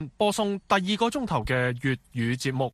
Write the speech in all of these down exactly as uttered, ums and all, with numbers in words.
播送第二個鐘頭嘅粵語節目。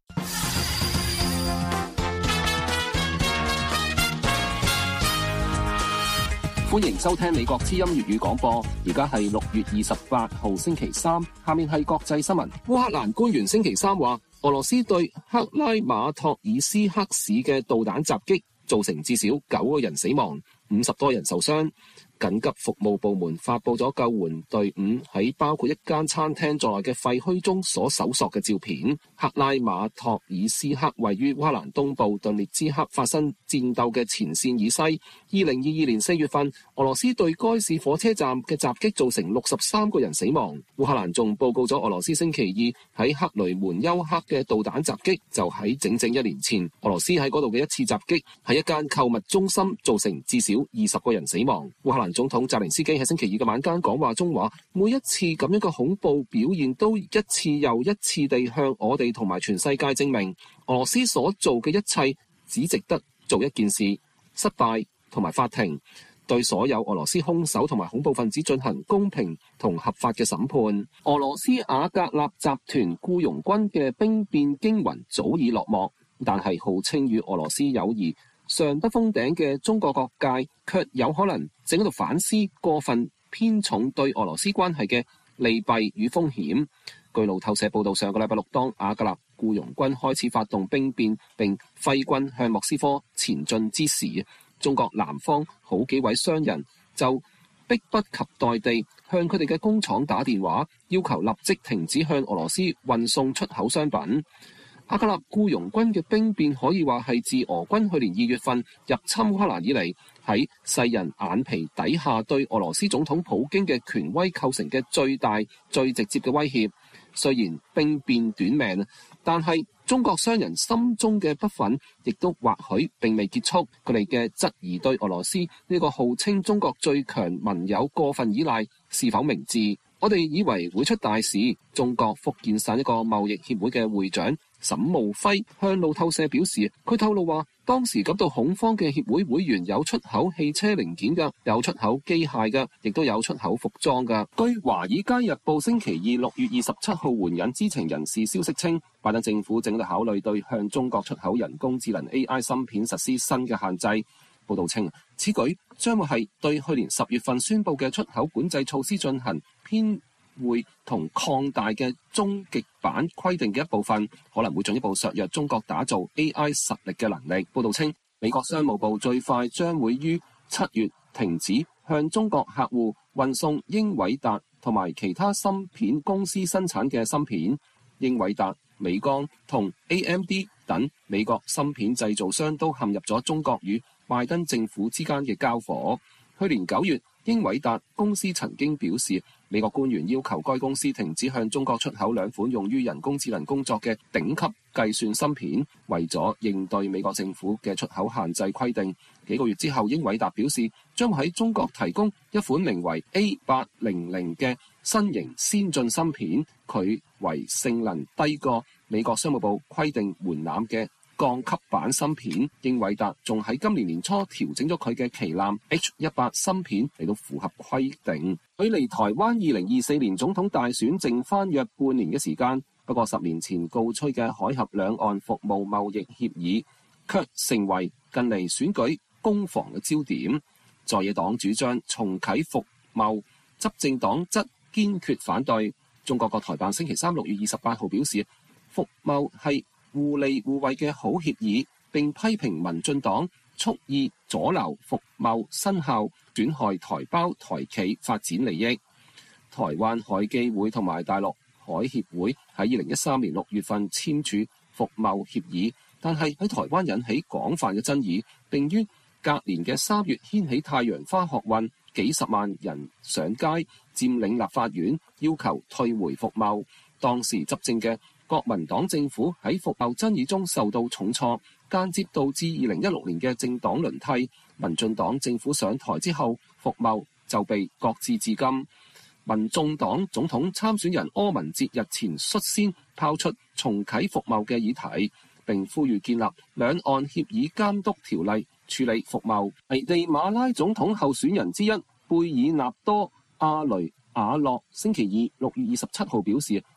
歡迎收聽美國之音粵語廣播，而家係六月二十八號星期三，下面係國際新聞。烏克蘭官員星期三話，俄羅斯對克拉馬托爾斯克市嘅導彈襲擊造成至少九個人死亡，五十多人受傷。緊急服務部門發佈咗救援隊伍喺包括一間餐廳在內嘅廢墟中所搜索嘅照片。克拉馬托爾斯克位於烏克蘭東部頓涅茨克發生戰鬥嘅前線以西。二零二二年四月份，俄羅斯對該市火車站嘅襲擊造成六十三個人死亡。烏克蘭仲報告咗俄羅斯星期二喺克雷門丘克嘅導彈襲擊，就喺整整一年前，俄羅斯喺嗰度嘅一次襲擊喺一間購物中心造成至少二十個人死亡。烏克蘭總統澤連斯基喺星期二嘅晚間講話中話，每一次咁樣嘅恐怖表現都一次又一次地向我哋同埋全世界證明，俄羅斯所做嘅一切只值得做一件事：失敗同埋法庭對所有俄羅斯兇手同埋恐怖分子進行公平同合法嘅審判。俄羅斯瓦格納集團僱傭軍嘅兵變驚雲早已落幕，但係號稱與俄羅斯友誼上得封頂嘅中國各界卻有可能正喺度反思過分偏重對俄羅斯關係嘅利弊與風險。據路透社報道，上個禮拜六當瓦格納僱傭軍開始發動兵變並揮軍向莫斯科前進之時，中國南方好幾位商人就迫不及待地向佢哋嘅工廠打電話，要求立即停止向俄羅斯運送出口商品。瓦格納僱傭軍嘅兵變可以話係自俄軍去年二月份入侵烏克蘭以嚟，喺世人眼皮底下對俄羅斯總統普京嘅權威構成嘅最大最直接嘅威脅。雖然兵變短命，但係中國商人心中嘅不忿亦都或許並未結束。佢哋嘅質疑對俄羅斯呢個號稱中國最強盟友過分依賴是否明智？我哋以為會出大事。中國福建省一個貿易協會嘅會長沈慕輝向路透社表示，佢透露話，當時感到恐慌嘅協會會員有出口汽車零件嘅，有出口機械嘅，亦都有出口服裝嘅。據華爾街日報星期二六月二十七號援引知情人士消息稱，拜登政府正喺度考慮對向中國出口人工智能 A I 芯片實施新嘅限制。報道稱，此舉將會係對去年十月份宣布嘅出口管制措施進行偏會同擴大嘅終極版規定嘅一部分，可能會進一步削弱中國打造 A I 實力嘅能力。報道稱，美國商務部最快將會於七月停止向中國客戶運送英偉達同埋其他芯片公司生產嘅芯片。英偉達、美光同 A M D 等美國芯片製造商都陷入咗中國與拜登政府之間嘅交火。去年九月，英偉達公司曾經表示，美國官員要求該公司停止向中國出口兩款用於人工智能工作嘅頂級計算芯片，為咗應對美國政府嘅出口限制規定。幾個月之後，英偉達表示將喺中國提供一款名為 A 八零零 嘅新型先進芯片，佢為性能低過美國商務部規定門檻嘅降級版芯片。英偉達仲喺今年年初調整咗佢嘅旗艦 H 一百芯片嚟到符合規定。距離台灣二零二四年總統大選剩翻約半年嘅時間，不過十年前告吹嘅海峽兩岸服務貿易協議卻成為近嚟選舉攻防嘅焦點。在野黨主張重啟服貿，執政黨則堅決反對。中國國台辦星期三六月二十八號表示，服貿係互利互惠嘅好協議，並批評民進黨蓄意阻撓服貿生效，損害台胞台企發展利益。台灣海基會同埋大陸海協會喺二零一三年六月份簽署服貿協議，但係喺台灣引起廣泛嘅爭議，並於隔年嘅三月掀起太陽花學運，幾十萬人上街佔領立法院，要求退回服貿。當時執政嘅國民黨政府喺服貿爭議中受到重挫，間接導致二零一六年嘅政黨輪替。民進黨政府上台之後，服貿就被擱置至今。民眾黨總統參選人柯文哲日前率先拋出重啟服貿嘅議題，並呼籲建立兩岸協議監督條例處理服貿。危地馬拉總統候選人之一貝爾納多·阿雷瓦洛星期二六月二十七號表示，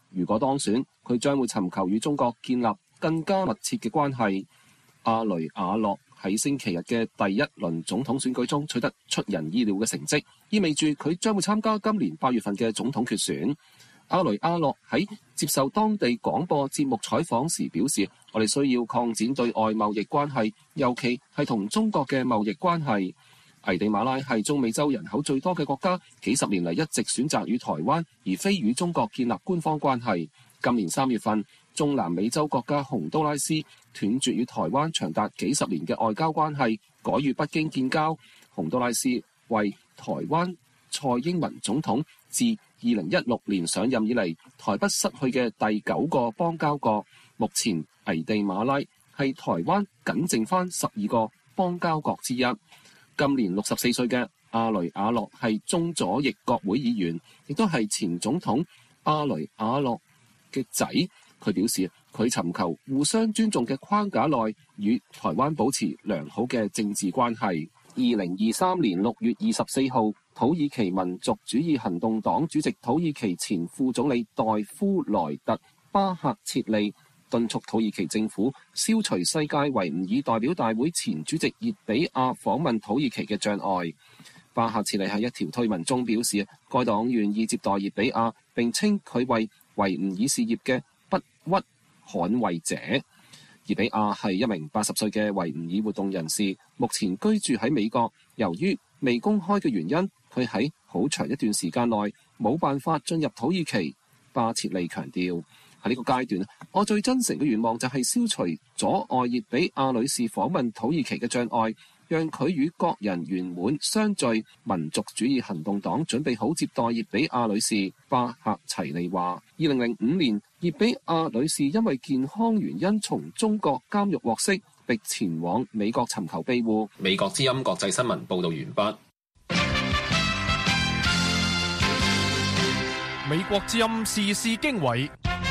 如果當選，佢將會尋求與中國建立更加密切嘅關係。阿雷瓦洛喺星期日嘅第一輪總統選舉中取得出人意料嘅成績，意味住佢將會參加今年八月份嘅總統決選。阿雷瓦洛喺接受當地廣播節目採訪時表示，我哋需要擴展對外貿易關係，尤其係同中國嘅貿易關係。危地馬拉係中美洲人口最多嘅國家，幾十年嚟一直選擇與台灣而非與中國建立官方關係。今年三月份，中南美洲國家洪都拉斯斷絕與台灣長達幾十年嘅外交關係，改與北京建交。洪都拉斯為台灣蔡英文總統自二零一六年上任以嚟台不失去嘅第九個邦交國。目前危地馬拉係台灣僅剩翻十二個邦交國之一。今年六十四歲嘅阿雷瓦洛係中左翼國會議員，亦都係前總統阿雷瓦洛嘅仔。佢表示，佢尋求互相尊重嘅框架內與台灣保持良好嘅政治關係。二零二三年六月二十四號，土耳其民族主義行動黨主席、土耳其前副總理代夫萊特巴赫切利敦促土耳其政府消除世界維吾爾代表大會前主席熱比亞訪問土耳其嘅障礙。巴赫切利喺一條推文中表示，該黨願意接待熱比亞，並稱佢為維吾爾事業嘅不屈捍衛者。熱比亞係一名八十歲嘅維吾爾活動人士，目前居住喺美國。由於未公開嘅原因，佢喺好長一段時間內冇辦法進入土耳其。巴切利強調，喺呢個階段，我最真誠嘅願望就係消除阻礙熱比亞女士訪問土耳其嘅障礙，讓佢與國人圓滿相聚。民族主義行動黨準備好接待熱比亞女士。巴赫齊利話，二零零五年熱比亞女士因為健康原因從中國監獄獲釋，並前往美國尋求庇護。美國之音國際新聞報道完畢。 美國之音時事經緯。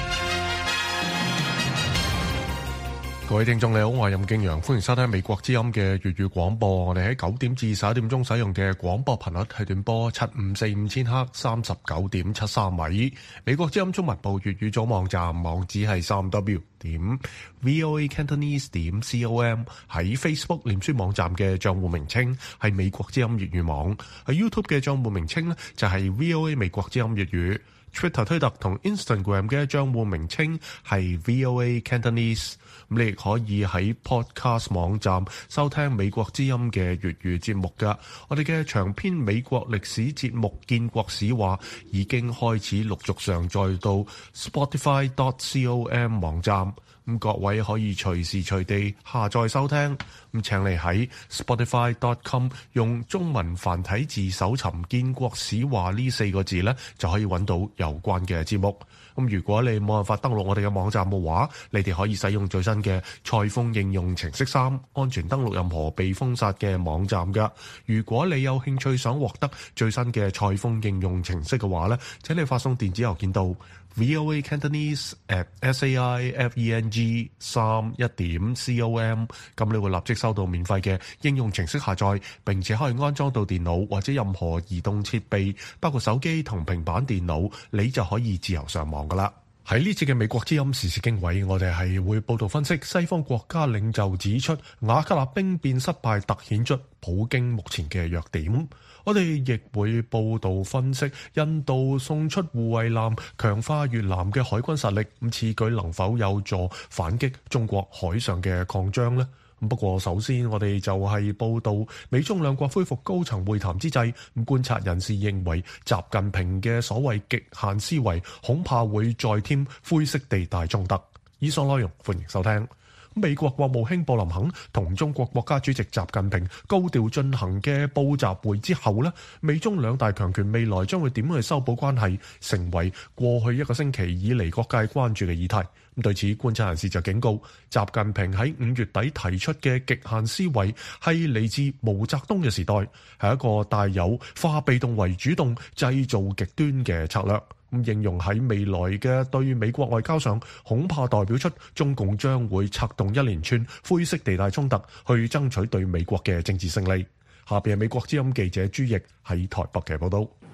各位聽眾你好，我係任敬陽，歡迎收聽美國之音嘅粵語廣播。我哋喺九點至十一點鐘使用嘅廣播頻率係短波七五四五千赫，三十九點七三米。美國之音中文部粵語組網站網址係三 w 點 voa cantonese 點 com。喺 Facebook 臉書網站嘅賬戶名稱係美國之音粵語網，喺 YouTube 嘅賬戶名稱呢就係 VOA 美國之音粵語。Twitter 推特同 Instagram 嘅賬戶名稱係 VOA Cantonese。咁你亦可以喺 Podcast 網站收聽美國之音嘅粵語節目㗎。我哋嘅長篇美國歷史節目《建國史話》已經開始陸續上載到 Spotify dot com 網站。咁各位可以隨時隨地下載收聽。咁請你喺 Spotify dot com 用中文繁體字搜尋《建國史話》呢四個字呢，就可以揾到有關嘅節目。咁如果你冇辦法登錄我哋嘅網站嘅話，你哋可以使用最新嘅蔡豐應用程式三，安全登錄任何被封殺嘅網站㗎。如果你有興趣想獲得最新嘅蔡豐應用程式嘅話呢，請你發送電子郵件到 voa cantonese at saifeng 三一點 com， 咁你會立即收到免費嘅應用程式下載，並且可以安裝到電腦或者任何移動設備，包括手機同平板電腦，你就可以自由上網噶啦。喺呢次嘅美國之音時事經緯，我哋係會報道分析西方國家領袖指出瓦格納兵變失敗，凸顯出普京目前嘅弱點。我哋亦會報道分析印度送出護衛艦，強化越南嘅海軍實力，咁此舉能否有助反擊中國海上嘅擴張呢？不過首先我哋就係報道美中兩國恢復高層會談之際，咁觀察人士認為習近平嘅所謂極限思維恐怕會再添灰色地帶衝突。以上內容歡迎收聽。美國國務卿布林肯同中國國家主席習近平高調進行嘅布習會之後呢，美中兩大強權未來將會點樣去修補關係，成為過去一個星期以嚟各界關注嘅議題。咁對此，觀察人士就警告，習近平喺五月底提出嘅極限思維係嚟自毛澤東嘅時代，係一個帶有化被動為主動、製造極端嘅策略。咁應用喺未來嘅對美國外交上，恐怕代表出中共將會策動一連串灰色地帶衝突，去爭取對美國嘅政治勝利。下邊係美國之音記者朱奕喺台北嘅報道。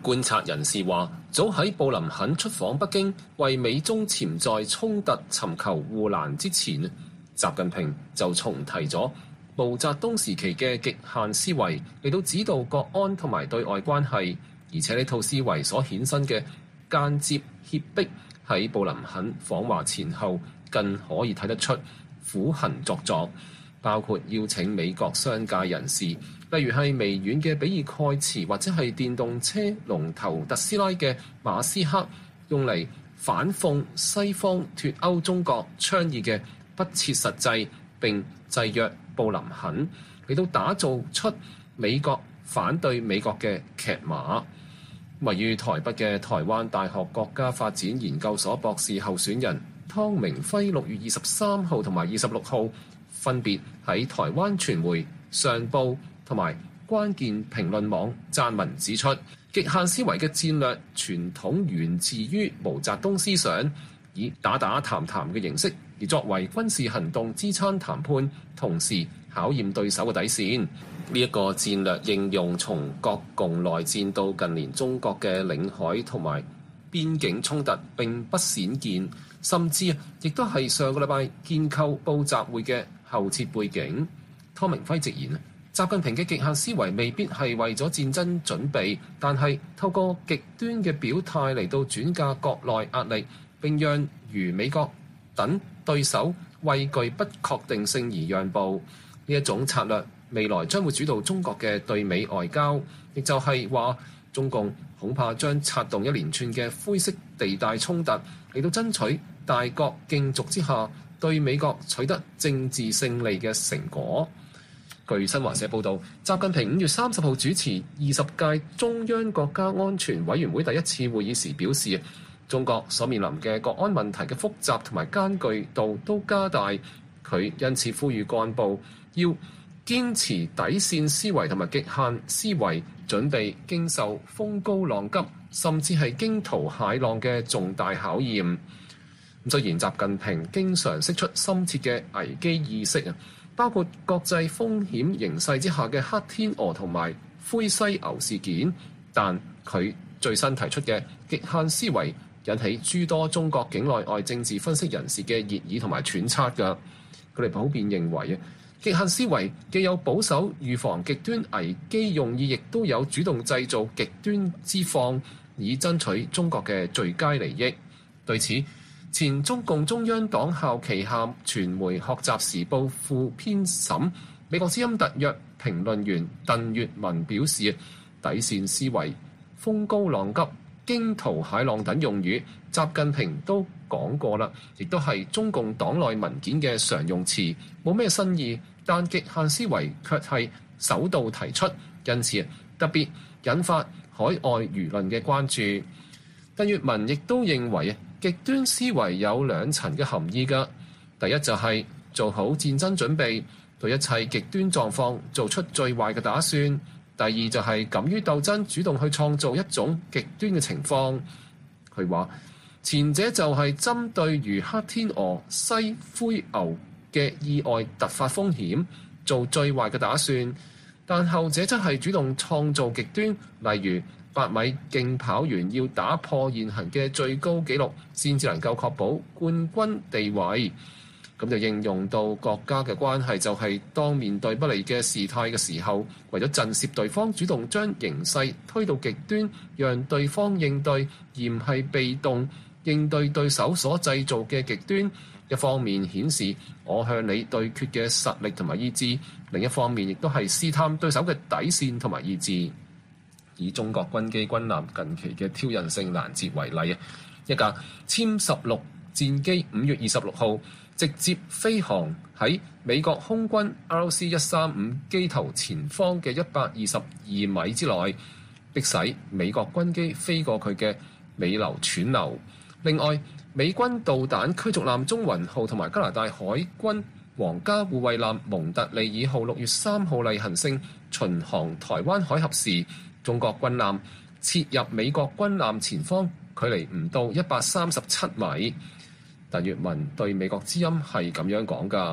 觀察人士話，早喺布林肯出訪北京為美中潛在衝突尋求護欄之前，習近平就重提咗毛澤東時期嘅極限思維嚟到指導國安同埋對外關係，而且呢套思維所衍生嘅間接脅迫喺布林肯訪華前後更可以睇得出苦行作作，包括邀請美國商界人士，例如係微軟嘅比爾蓋茨或者係電動車龍頭特斯拉嘅馬斯克，用嚟反諷西方脫歐中國倡議嘅不切實際並制約布林肯，嚟到打造出美國反對美國嘅劇碼。位於台北嘅台灣大學國家發展研究所博士候選人湯明輝六月二十三號同埋二十六號分別喺台灣傳媒上報同埋關鍵評論網撰文指出，極限思維嘅戰略傳統源自於毛澤東思想，以打打談談嘅形式而作為軍事行動支撐談判，同時考驗對手嘅底線。呢一個戰略應用從國共內戰到近年中國嘅領海同埋邊境衝突並不鮮見，甚至亦都係上個禮拜建構布習會嘅後設背景。湯明輝直言，習近平嘅極限思維未必係為咗戰爭準備，但係透過極端嘅表態嚟到轉嫁國內壓力，並讓如美國等對手畏懼不確定性而讓步。呢一種策略未來將會主導中國嘅對美外交，亦就係話中共恐怕將策動一連串嘅灰色地帶衝突，嚟到爭取大國競逐之下對美國取得政治勝利嘅成果。據新華社報導，習近平五月三十號主持二十屆中央國家安全委員會第一次會議時表示，中國所面臨嘅國安問題嘅複雜同埋艱巨度都加大，佢因此呼籲幹部要堅持底線思維同埋極限思維，準備經受風高浪急，甚至係驚濤駭浪嘅重大考驗。咁雖然習近平經常釋出深切嘅危機意識啊，包括國際風險形勢之下嘅黑天鵝同埋灰犀牛事件，但佢最新提出嘅極限思維引起諸多中國境內外政治分析人士嘅熱議同埋揣測㗎。佢哋普遍認為啊，極限思維既有保守預防極端危機用意，亦都有主動製造極端之況，以爭取中國嘅最佳利益。對此，前中共中央黨校旗下傳媒《學習時報》副編審、美國之音特約評論員鄧月文表示，底線思維、風高浪急、驚濤駭浪等用語，習近平都講過啦，亦都係中共黨內文件嘅常用詞，冇咩新意。但極限思維卻係首度提出，因此特別引發海外輿論嘅關注。鄧月文亦都認為，極端思維有兩層嘅含義㗎。第一就係做好戰爭準備，對一切極端狀況做出最壞嘅打算。第二就係敢於鬥爭，主動去創造一種極端嘅情況。佢話前者就係針對如黑天鵝、西灰牛嘅意外突發風險做最壞嘅打算，但後者則係主動創造極端，例如百米競跑員要打破現行嘅最高紀錄，先至能夠確保冠軍地位。咁就應用到國家嘅關係，就係當面對不利嘅事態嘅時候，為咗震懾對方，主動將形勢推到極端，讓對方應對，而唔係被動應對對手所製造嘅極端。一方面顯示我向你對決嘅實力同埋意志，另一方面亦都係試探對手嘅底線同埋意志。以中國軍機軍艦近期嘅挑釁性攔截為例啊，一架殲十六戰機五月二十六號直接飛航喺美國空軍 R C 一三五機頭前方嘅一百二十二米之內，迫使美國軍機飛過佢嘅尾流喘流。另外，美軍導彈驅逐艦中雲號同埋加拿大海軍皇家護衛艦蒙特利爾號六月三號例行性巡航台灣海峽時，中國軍艦切入美國軍艦前方，距離唔到一百三十七米。鄧月文對美國之音係咁樣講㗎。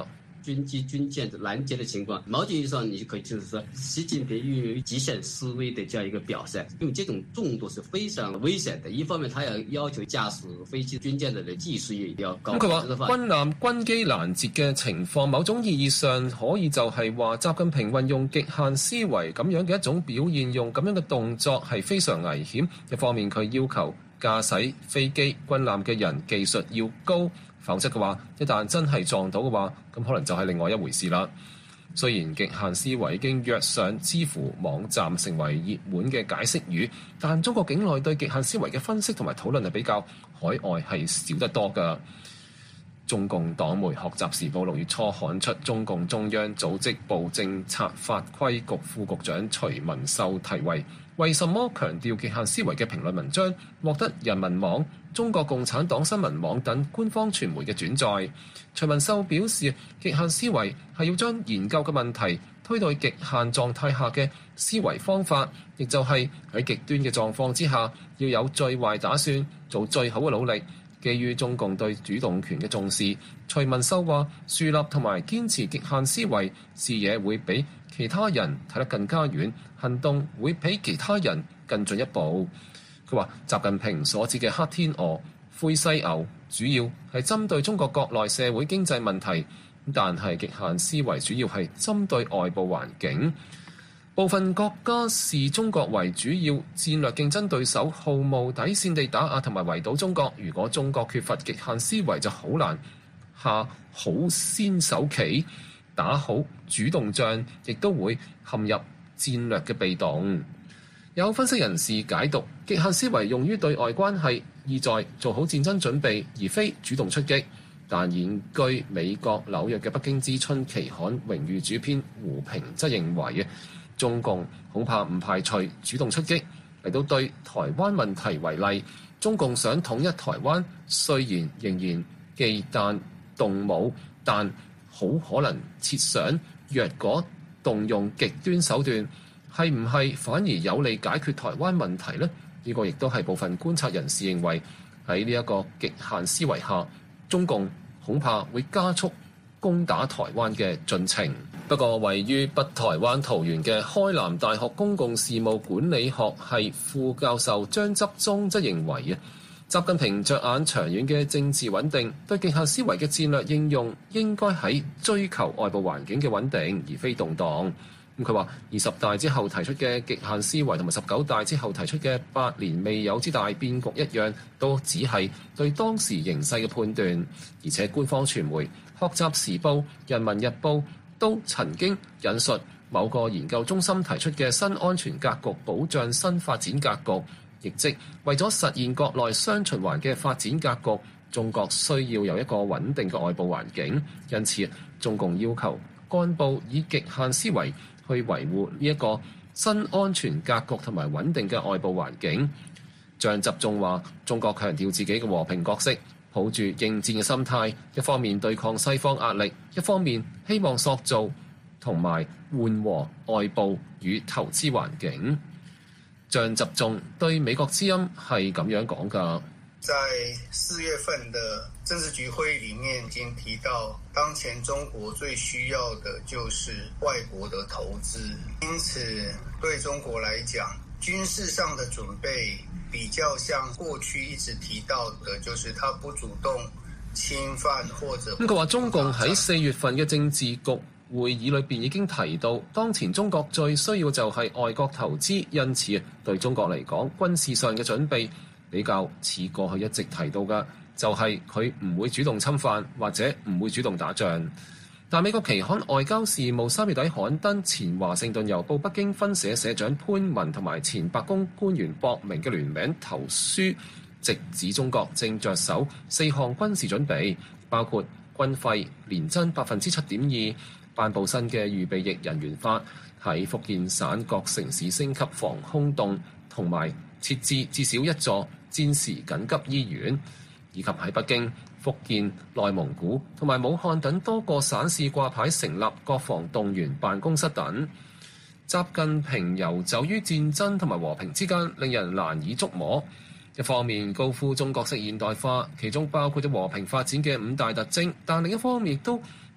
軍機、軍艦攔截的情況，某種意義上你就可以就是說，習近平運用極限思維的這樣一個表現，因為這種重度是非常危險的。一方面，他要要求駕駛飛機、軍艦的技術也一定要高。 咁佢話軍艦、軍機攔截嘅情況，某種意義上可以就係話，習近平運用極限思維咁樣嘅一種表現，用咁樣嘅動作係非常危險。一方面，佢要求駕駛飛機、軍艦嘅人技術要高。否則嘅話，一旦真係撞到嘅話，咁可能就係另外一回事啦。雖然極限思維已經躍上知乎網站成為熱門嘅解釋語，但中國境內對極限思維嘅分析同埋討論係比較海外係少得多㗎。中共黨媒《學習時報》六月初刊出中共中央組織部政策法規局副局長徐文秀題為為什麼強調極限思維嘅評論文章，獲得人民網、中國共產黨新聞網等官方傳媒嘅轉載。徐文秀表示，極限思維係要將研究嘅問題推到極限狀態下嘅思維方法，亦就係喺極端嘅狀況之下，要有最壞打算，做最好嘅努力。基於中共對主動權嘅重視，徐文秀話樹立同埋堅持極限思維，視野會比其他人睇得更加遠，行動會比其他人更進一步。佢話習近平所指嘅黑天鵝、灰犀牛，主要係針對中國國內社會經濟問題，但係極限思維主要係針對外部環境。部分國家視中國為主要戰略競爭對手，毫無底線地打壓同埋圍堵中國。如果中國缺乏極限思維，就好難下好先手棋，打好主動仗，亦都會陷入戰略嘅被動。有分析人士解讀，極限思維用於對外關係，意在做好戰爭準備，而非主動出擊。但現居美國紐約嘅北京之春期刊榮譽主編胡平則認為，中共恐怕唔排除主動出擊。嚟到對台灣問題為例，中共想統一台灣，雖然仍然忌憚動武，但好可能設想，若果動用極端手段，係唔係反而有利解決台灣問題呢？呢個亦都係部分觀察人士認為，喺呢一個極限思維下，中共恐怕會加速攻打台灣嘅進程。不過，位於北台灣桃園嘅開南大學公共事務管理學系副教授張執中則認為啊，習近平着眼長遠嘅政治穩定，對極限思維嘅戰略應用應該喺追求外部環境嘅穩定，而非動盪。咁佢話，二十大之後提出嘅極限思維同埋十九大之後提出嘅百年未有之大變局一樣，都只係對當時形勢嘅判斷。而且官方傳媒《學習時報》《人民日報》都曾經引述某個研究中心提出嘅新安全格局，保障新發展格局，亦即為咗實現國內雙循環嘅發展格局，中國需要有一個穩定嘅外部環境。因此，中共要求幹部以極限思維去維護呢一個新安全格局同埋穩定嘅外部環境。張執中話，中國強調自己嘅和平角色，抱住應戰嘅心態，一方面對抗西方壓力，一方面希望塑造同埋緩和外部與投資環境。張執中對美國之音係咁樣講㗎。 在四月份的政治局會議裡面已經提到，當前中國最需要的就是外國的投資，因此對中國來講，軍事上的準備比較像過去一直提到的，就是他不主動侵犯或者。 咁佢話中共喺四月份嘅政治局會議裏邊已經提到，當前中國最需要就係外國投資，因此對中國嚟講，軍事上嘅準備比較似過去一直提到嘅，就係佢唔會主動侵犯或者唔會主動打仗。但美國期刊外交事務三月底刊登前華盛頓郵報北京分社社長潘文同埋前白宮官員博明嘅聯名投書，直指中國正着手四項軍事準備，包括軍費年增百分之七點二，頒布新嘅預備役人員法，喺福建省各城市升級防空洞，同埋設置至少一座戰時緊急醫院，以及喺北京、福建、內蒙古同埋武漢等多個省市掛牌成立國防動員辦公室等。習近平遊走於戰爭同埋和平之間，令人難以捉摸。一方面高呼中國式現代化，其中包括咗和平發展嘅五大特徵，但另一方面亦都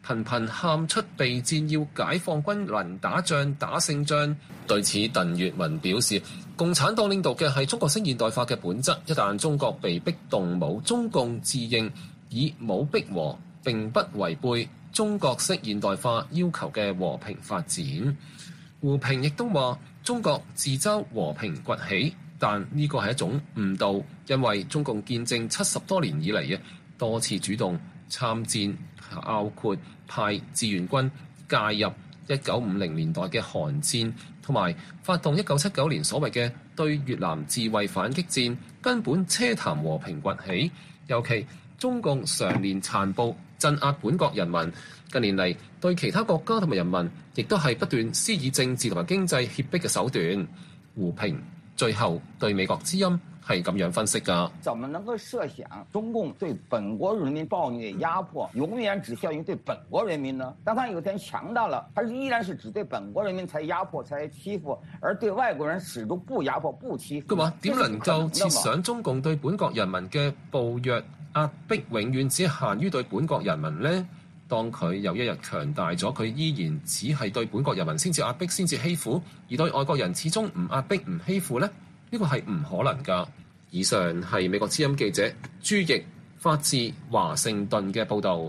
頻頻喊出備戰要解放軍能打仗打勝仗。對此，鄧月文表示，共產黨領導嘅係中國式現代化嘅本質，一旦中國被逼動武，中共自認以武逼和，並不違背中國式現代化要求嘅和平發展。胡平亦都話，中國自嘲和平崛起，但呢個係一種誤導，因為中共見證七十多年以嚟嘅多次主動參戰，包括派志願軍介入一九五零年代嘅韓戰，同埋發動一九七九年所謂嘅對越南自衛反擊戰，根本奢談和平崛起。尤其中共常年殘暴鎮壓本國人民，近年嚟對其他國家同埋人民，亦都係不斷施以政治同埋經濟脅迫嘅手段。胡平最後對美國之音係咁樣分析㗎。 怎麼能夠設想中共對本國人民暴虐壓迫永遠只效於對本國人民呢？當他有天強大了，還是依然是只對本國人民才壓迫才欺負，而對外國人始終不壓迫不欺負？ 佢話點能夠設想中共對本國人民嘅暴虐壓迫永遠只限於對本國人民呢？當佢有一日強大咗，佢依然只係對本國人民先至壓迫先至欺負，而對外國人始終唔壓迫唔欺負呢？呢個係唔可能㗎。以上係美國之音記者朱奕發自華盛頓嘅報導。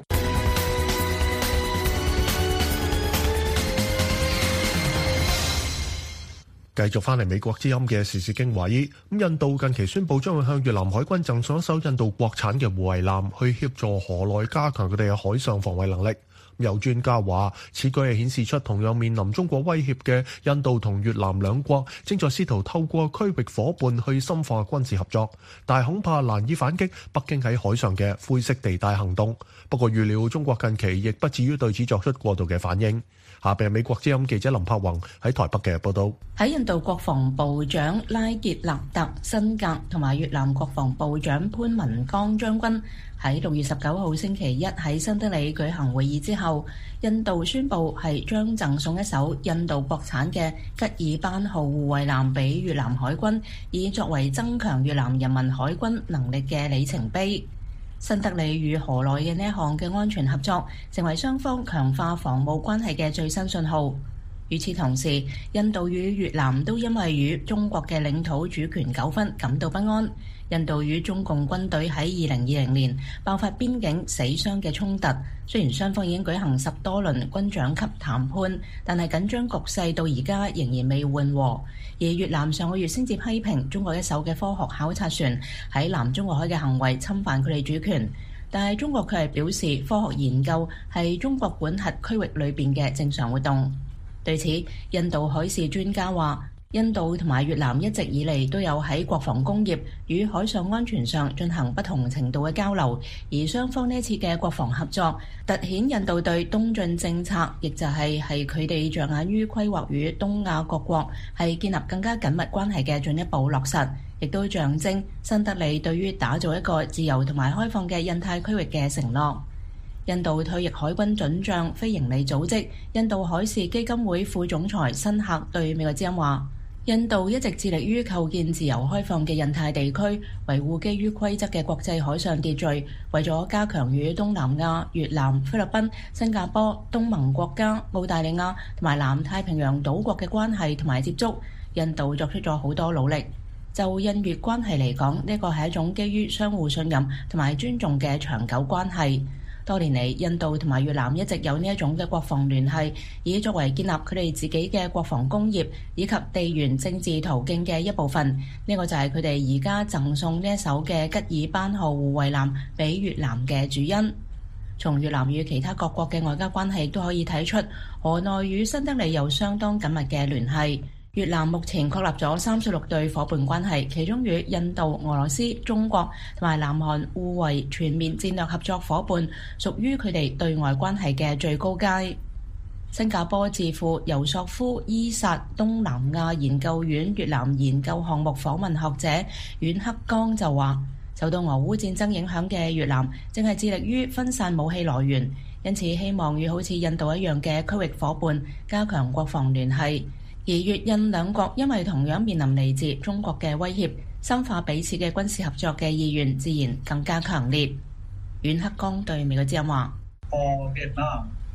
繼續翻嚟美國之音嘅時事經緯，咁印度近期宣布將會向越南海軍贈送一艘印度國產嘅護衛艦，去協助河內加強佢哋嘅海上防衛能力。有專家話，此舉係顯示出同樣面臨中國威脅嘅印度同越南兩國正在試圖透過區域夥伴去深化軍事合作，但係恐怕難以反擊北京喺海上嘅灰色地帶行動。不過預料中國近期亦不至於對此作出過度嘅反應。下邊係美國之音記者林柏宏喺台北嘅報道。 喺印度國防部長拉傑納特辛格同埋越南國防部長潘文江將軍喺六月十九號星期一喺新德里舉行會議之後，印度宣布係將贈送一艘印度國產嘅吉爾班號護衛艦俾越南海軍，以作為增強越南人民海軍能力嘅里程碑。新德里與河內嘅呢一項嘅安全合作，成為雙方強化防務關係嘅最新信號。與此同時，印度與越南都因為與中國嘅領土主權糾紛感到不安。印度與中共軍隊喺二零二零年爆發邊境死傷嘅衝突，雖然雙方已經舉行十多輪軍長級談判，但係緊張局勢到而家仍然未緩和。而越南上個月先至批評中國一艘嘅科學考察船喺南中國海嘅行為侵犯佢哋主權，但係中國卻係表示科學研究係中國管轄區域裏邊嘅正常活動。對此，印度海事專家話，印度同埋越南一直以嚟都有喺國防工業與海上安全上進行不同程度嘅交流，而雙方呢次嘅國防合作，凸顯印度對東進政策，亦就係係佢哋着眼於規劃與東亞各國係建立更加緊密關係嘅進一步落實，亦都象徵新德里對於打造一個自由同埋開放嘅印太區域嘅承諾。印度退役海軍准將非營利組織印度海事基金會副總裁辛克對美國之音話，印度一直致力於構建自由開放嘅印太地區，維護基於規則嘅國際海上秩序，為咗加強與東南亞、越南、菲律賓、新加坡、東盟國家、澳大利亞同埋南太平洋島國嘅關係同埋接觸，印度作出咗好多努力。就印越關係嚟講，呢個係一種基於相互信任同埋尊重嘅長久關係。多年嚟，印度同埋越南一直有呢一種嘅國防聯繫，以作為建立佢哋自己嘅國防工業以及地緣政治途徑嘅一部分。呢、這個就係佢哋而家贈送呢一艘嘅吉爾班號護衛艦俾越南嘅主因。從越南與其他各國嘅外交關係都可以睇出，河內與新德里有相當緊密嘅聯繫。越南目前確立咗三十六對夥伴關係，其中與印度、俄羅斯、中國同埋南韓互為全面戰略合作夥伴，屬於佢哋對外關係嘅最高階。新加坡智庫尤索夫伊薩東南亞研究院越南研究項目訪問學者阮克剛就話，受到俄烏戰爭影響嘅越南正係致力於分散武器來源，因此希望與好似印度一樣嘅區域夥伴加強國防聯繫。而越印兩國因為同樣面臨嚟自中國嘅威脅，深化彼此嘅軍事合作嘅意願自然更加強烈。阮克剛對美國之音話： For Vietnam,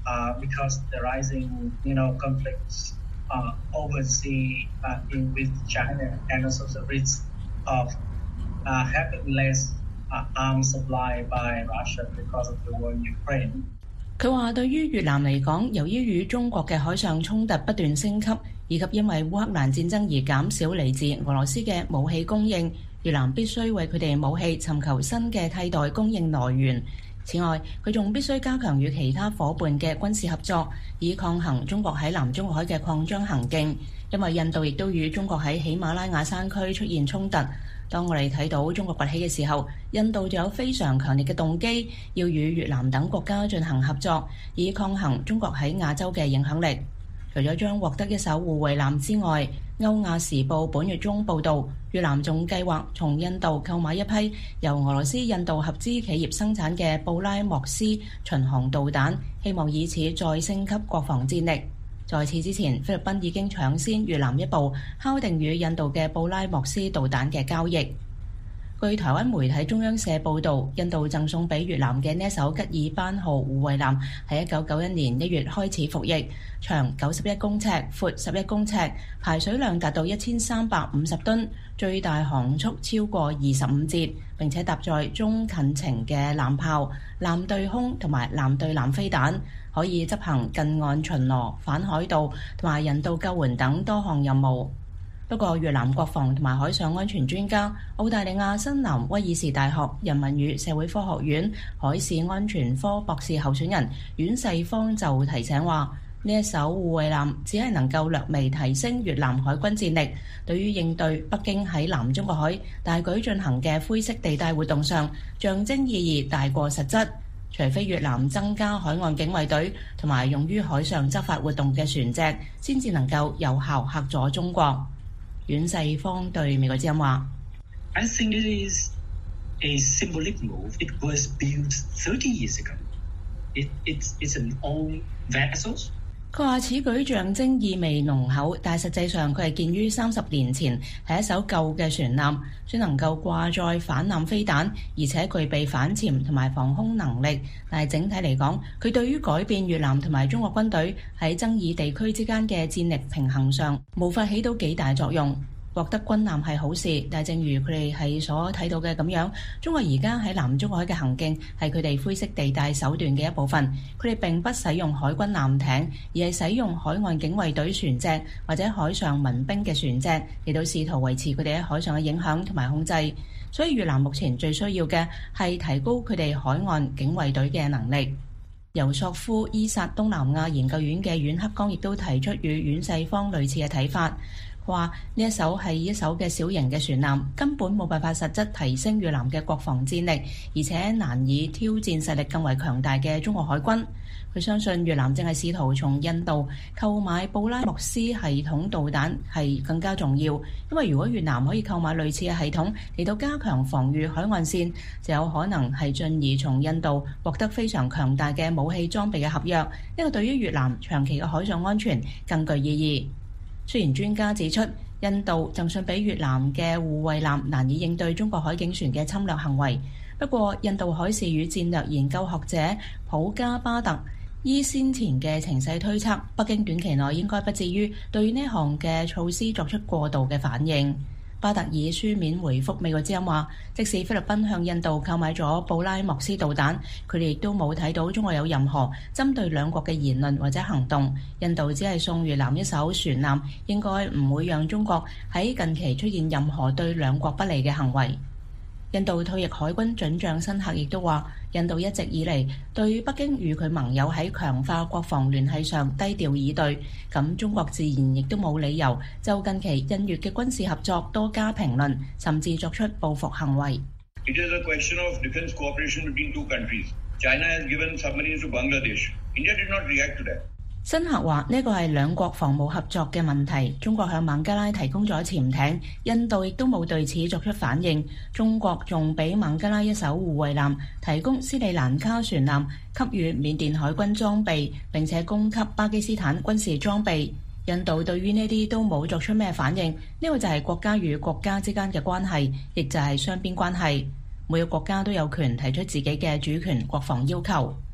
Uh, because the rising, you know, conflicts uh, overseas uh, in with China, and also the risk of uh, having less uh, arms supply by Russia because of the war in Ukraine. 佢話：對於越南嚟講，由於與中國嘅海上衝突不斷升級，以及因為烏克蘭戰爭而減少嚟自俄羅斯嘅武器供應，越南必須為佢哋武器尋求新嘅替代供應來源。此外，佢仲必須加強與其他伙伴嘅軍事合作，以抗衡中國喺南中國海嘅擴張行徑。因為印度亦都與中國喺喜馬拉雅山區出現衝突。當我哋睇到中國崛起嘅時候，印度就有非常強烈嘅動機，要與越南等國家進行合作，以抗衡中國喺亞洲嘅影響力。除咗將獲得一艘護衛艦之外，《歐亞時報》本月中報導，越南仲計劃從印度購買一批由俄羅斯印度合資企業生產嘅布拉莫斯巡航導彈，希望以此再升級國防戰力。在此之前，菲律賓已經搶先越南一步敲定與印度嘅布拉莫斯導彈嘅交易。據台灣媒體中央社報導，印度贈送俾越南嘅呢一艘吉爾班號護衛艦，喺一九九一年一月開始服役，長九十一公尺，闊十一公尺，排水量達到一千三百五十噸，最大航速超過二十五節，並且搭載中近程嘅艦炮、艦對空同埋艦對艦飛彈，可以執行近岸巡邏、反海盜同埋人道救援等多項任務。不過，越南國防同埋海上安全專家、澳大利亞新南威爾士大學人民與社會科學院海事安全科博士候選人阮世芳就提醒話：呢一艘護衛艦只係能夠略微提升越南海軍戰力，對於應對北京喺南中國海大舉進行嘅灰色地帶活動上，象徵意義大過實質。除非越南增加海岸警衛隊同埋用於海上執法活動嘅船隻，先至能夠有效嚇阻中國。阮世芳對美國之音話 I think it is a symbolic move. It was built thirty years ago. It, it's, it's an old vessel. 佢話此舉象徵意味濃厚，但係實際上佢係建於三十年前，係一艘舊嘅船艦，雖能夠掛載反艦飛彈，而且具備反潛同埋防空能力。但係整體嚟講，佢對於改變越南同埋中國軍隊喺爭議地區之間嘅戰力平衡上，無法起到幾大作用。獲得軍艦係好事，但係正如佢哋係所睇到嘅咁樣，中國而家喺南中國海嘅行徑係佢哋灰色地帶手段嘅一部分。佢哋並不使用海軍艦艇，而係使用海岸警衛隊船隻或者海上民兵嘅船隻嚟到試圖維持佢哋喺海上嘅影響同埋控制。所以越南目前最需要嘅係提高佢哋海岸警衛隊嘅能力。由索夫伊薩東南亞研究院嘅阮克剛亦都提出與阮世芳類似嘅睇法。話呢一艘係一艘嘅小型嘅船艦，根本冇辦法實質提升越南嘅國防戰力，而且難以挑戰實力更為強大嘅中國海軍。佢相信越南正係試圖從印度購買布拉莫斯系統導彈係更加重要，因為如果越南可以購買類似嘅系統嚟到加強防禦海岸線，就有可能係進而從印度獲得非常強大嘅武器裝備嘅合約，呢個對於越南長期嘅海上安全更具意義。雖然專家指出，印度贈送俾越南嘅護衛艦難以應對中國海警船嘅侵略行為，不過印度海事與戰略研究學者普加巴特依先前嘅情勢推測，北京短期內應該不至於對呢項嘅措施作出過度嘅反應。巴特以書面回覆美國之音話，即使菲律賓向印度購買咗布拉莫斯導彈，佢哋亦都冇睇到中國有任何針對兩國嘅言論或者行動。印度只係送越南一艘船艦，應該唔會讓中國喺近期出現任何對兩國不利嘅行為。印度退役海軍准將辛克亦都話，印度一直以嚟對北京與佢盟友喺強化國防聯繫上低調以對，咁中國自然亦都冇理由就近期印越嘅軍事合作多加評論，甚至作出報復行為。 It is a question of defense cooperation between two countries. China has given submarines to Bangladesh. India did not react to that. 辛克話呢個係兩國防務合作嘅問題，中國向孟加拉提供咗潛艇，印度亦都冇對此作出反應。中國仲俾孟加拉一艘護衛艦，提供斯里蘭卡船艦，給予緬甸海軍裝備，並且供給巴基斯坦軍事裝備。印度對於呢啲都冇作出咩反應，呢個就係國家與國家之間嘅關係，亦就係雙邊關係。每個國家都有權提出自己嘅主權國防要求。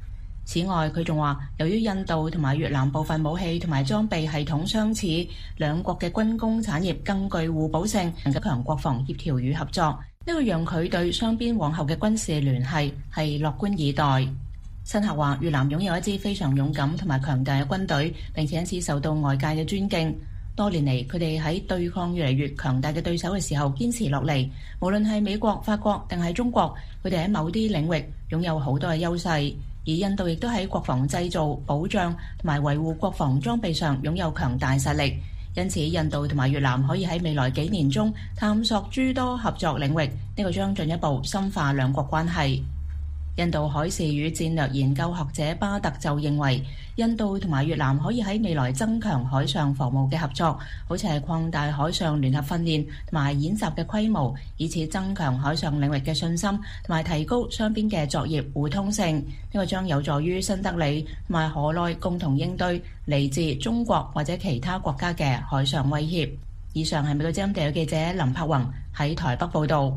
此外，佢仲話，由於印度同埋越南部分武器同埋裝備系統相似，兩國嘅軍工產業更具互補性，能夠強國防協調與合作。呢個讓佢對雙邊往後嘅軍事聯繫係樂觀以待。辛克話，越南擁有一支非常勇敢同埋強大嘅軍隊，並且因此受到外界嘅尊敬。多年嚟，佢哋喺對抗越嚟越強大嘅對手嘅時候堅持落嚟，無論係美國、法國定係中國，佢哋喺某啲領域擁有好多嘅優勢。而印度亦都喺國防製造、保障同埋維護國防裝備上擁有強大實力，因此印度同埋越南可以喺未來幾年中探索諸多合作領域，呢個將進一步深化兩國關係。印度海事與戰略研究學者巴特就認為，印度同埋越南可以喺未來增強海上防務嘅合作，好似係擴大海上聯合訓練同埋演習嘅規模，以此增強海上領域嘅信心，同埋提高雙邊嘅作業互通性。呢個將有助於新德里同埋河內共同應對嚟自中國或者其他國家嘅海上威脅。以上係美國之音地記者林柏宏喺台北報導。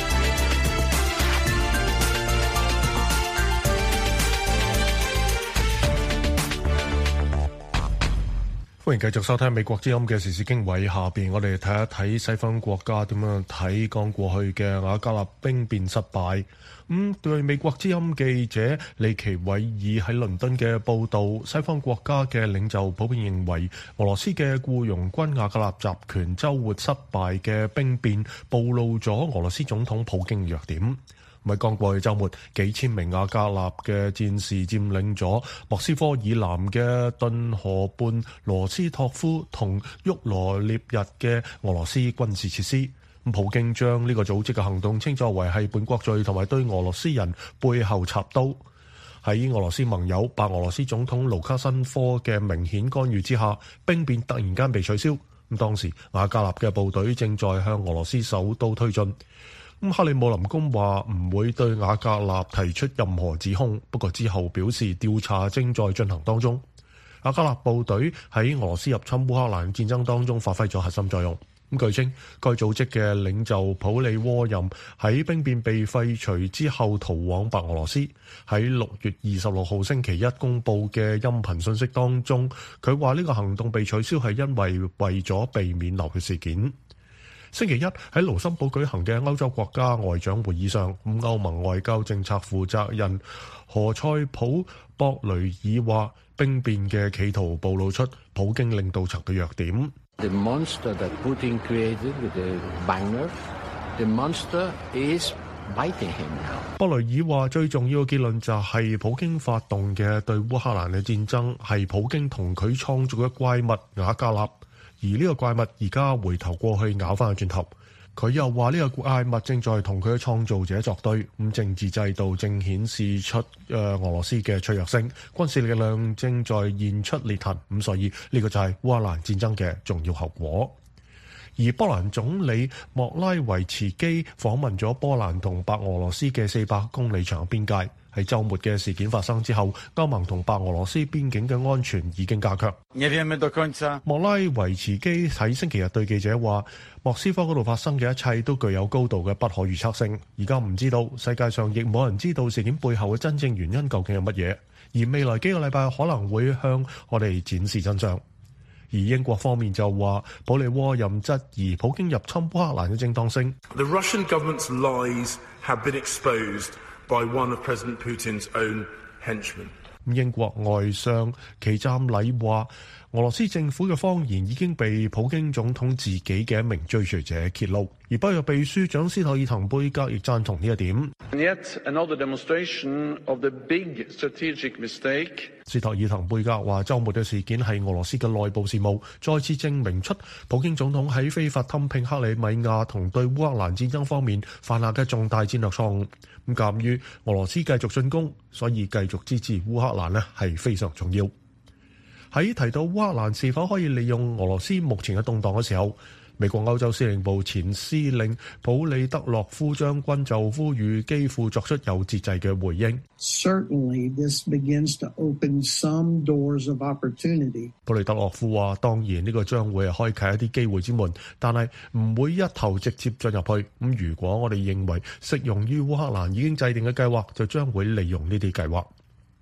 歡迎繼續收聽美國之音嘅時事經緯，下邊我哋睇一睇西方國家點樣睇剛過去嘅瓦格納兵變失敗。咁、嗯、對美國之音記者利奇韋爾喺倫敦嘅報導，西方國家嘅領袖普遍認為俄羅斯嘅僱傭軍瓦格納集團週末失敗嘅兵變暴露咗俄羅斯總統普京弱點。喺剛過去週末，幾千名瓦格納嘅戰士佔領咗莫斯科以南嘅頓河畔羅斯托夫同沃羅涅日嘅俄羅斯軍事設施。普京將呢個組織嘅行動稱作為係叛國罪同埋對俄羅斯人背後插刀。喺俄羅斯盟友白俄羅斯總統盧卡申科嘅明顯干預之下，兵變突然間被取消。咁當時瓦格納嘅部隊正在向俄羅斯首都推進。咁克里姆林宮話唔會對瓦格納提出任何指控，不過之後表示調查正在進行當中。瓦格納部隊喺俄羅斯入侵烏克蘭戰爭當中發揮咗核心作用。咁據稱，該組織嘅領袖普利沃任喺兵變被廢除之後逃往白俄羅斯。喺六月二十六號星期一公佈嘅音頻信息當中，佢話呢個行動被取消係因為為咗避免流血事件。星期一喺盧森堡舉行嘅歐洲國家外長會議上，歐盟外交政策負責人何塞普博雷爾話，兵變嘅企圖暴露出普京領導層嘅弱點。 The monster that Putin created with the banger, the monster is biting him now. 博雷爾話，最重要嘅結論就係普京發動嘅對烏克蘭嘅戰爭係普京同佢創造嘅怪物瓦格納。而呢個怪物而家回頭過去咬翻個轉頭，佢又話呢個怪物正在同佢嘅創造者作對，咁政治制度正顯示出誒、呃、俄羅斯嘅脆弱性，軍事力量正在現出裂痕，咁所以呢個就係烏克蘭戰爭嘅重要後果。而波蘭總理莫拉維茨基訪問咗波蘭同白俄羅斯嘅四百公里長邊界。喺週末嘅事件發生之後，歐盟同白俄羅斯邊境嘅安全已經加強。莫拉維茨基喺星期日對記者話，莫斯科嗰度發生嘅一切都具有高度嘅不可預測性。而家唔知道，世界上亦冇人知道事件背後嘅真正原因究竟係乜嘢。而未來幾個禮拜可能會向我哋展示真相。而英國方面就話，普利沃任質疑普京入侵烏克蘭嘅正當性。 The Russian government's lies have been exposed by one of President Putin's own henchmen. 英國外相祁湛禮話，俄羅斯政府嘅謊言已經被普京總統自己嘅一名追隨者揭露，而北約秘書長斯托爾滕貝格亦贊同呢一點。 Yet another demonstration of the big strategic mistake. 斯托爾滕貝格話，週末嘅事件係俄羅斯嘅內部事務，再次證明出普京總統喺非法吞併克里米亞同對烏克蘭戰爭方面犯下嘅重大戰略錯誤。咁鑑於俄羅斯繼續進攻，所以繼續支持烏克蘭呢係非常重要。喺提到烏克蘭是否可以利用俄羅斯目前嘅動盪嘅時候，美國歐洲司令部前司令普里德洛夫將軍就呼籲基輔作出有節制嘅回應。 Certainly, this begins to open some doors of opportunity. 普里德洛夫話：當然呢個將會係開啟一啲機會之門，但係唔會一頭直接進入去。咁如果我哋認為適用於烏克蘭已經制定嘅計劃，就將會利用呢啲計劃。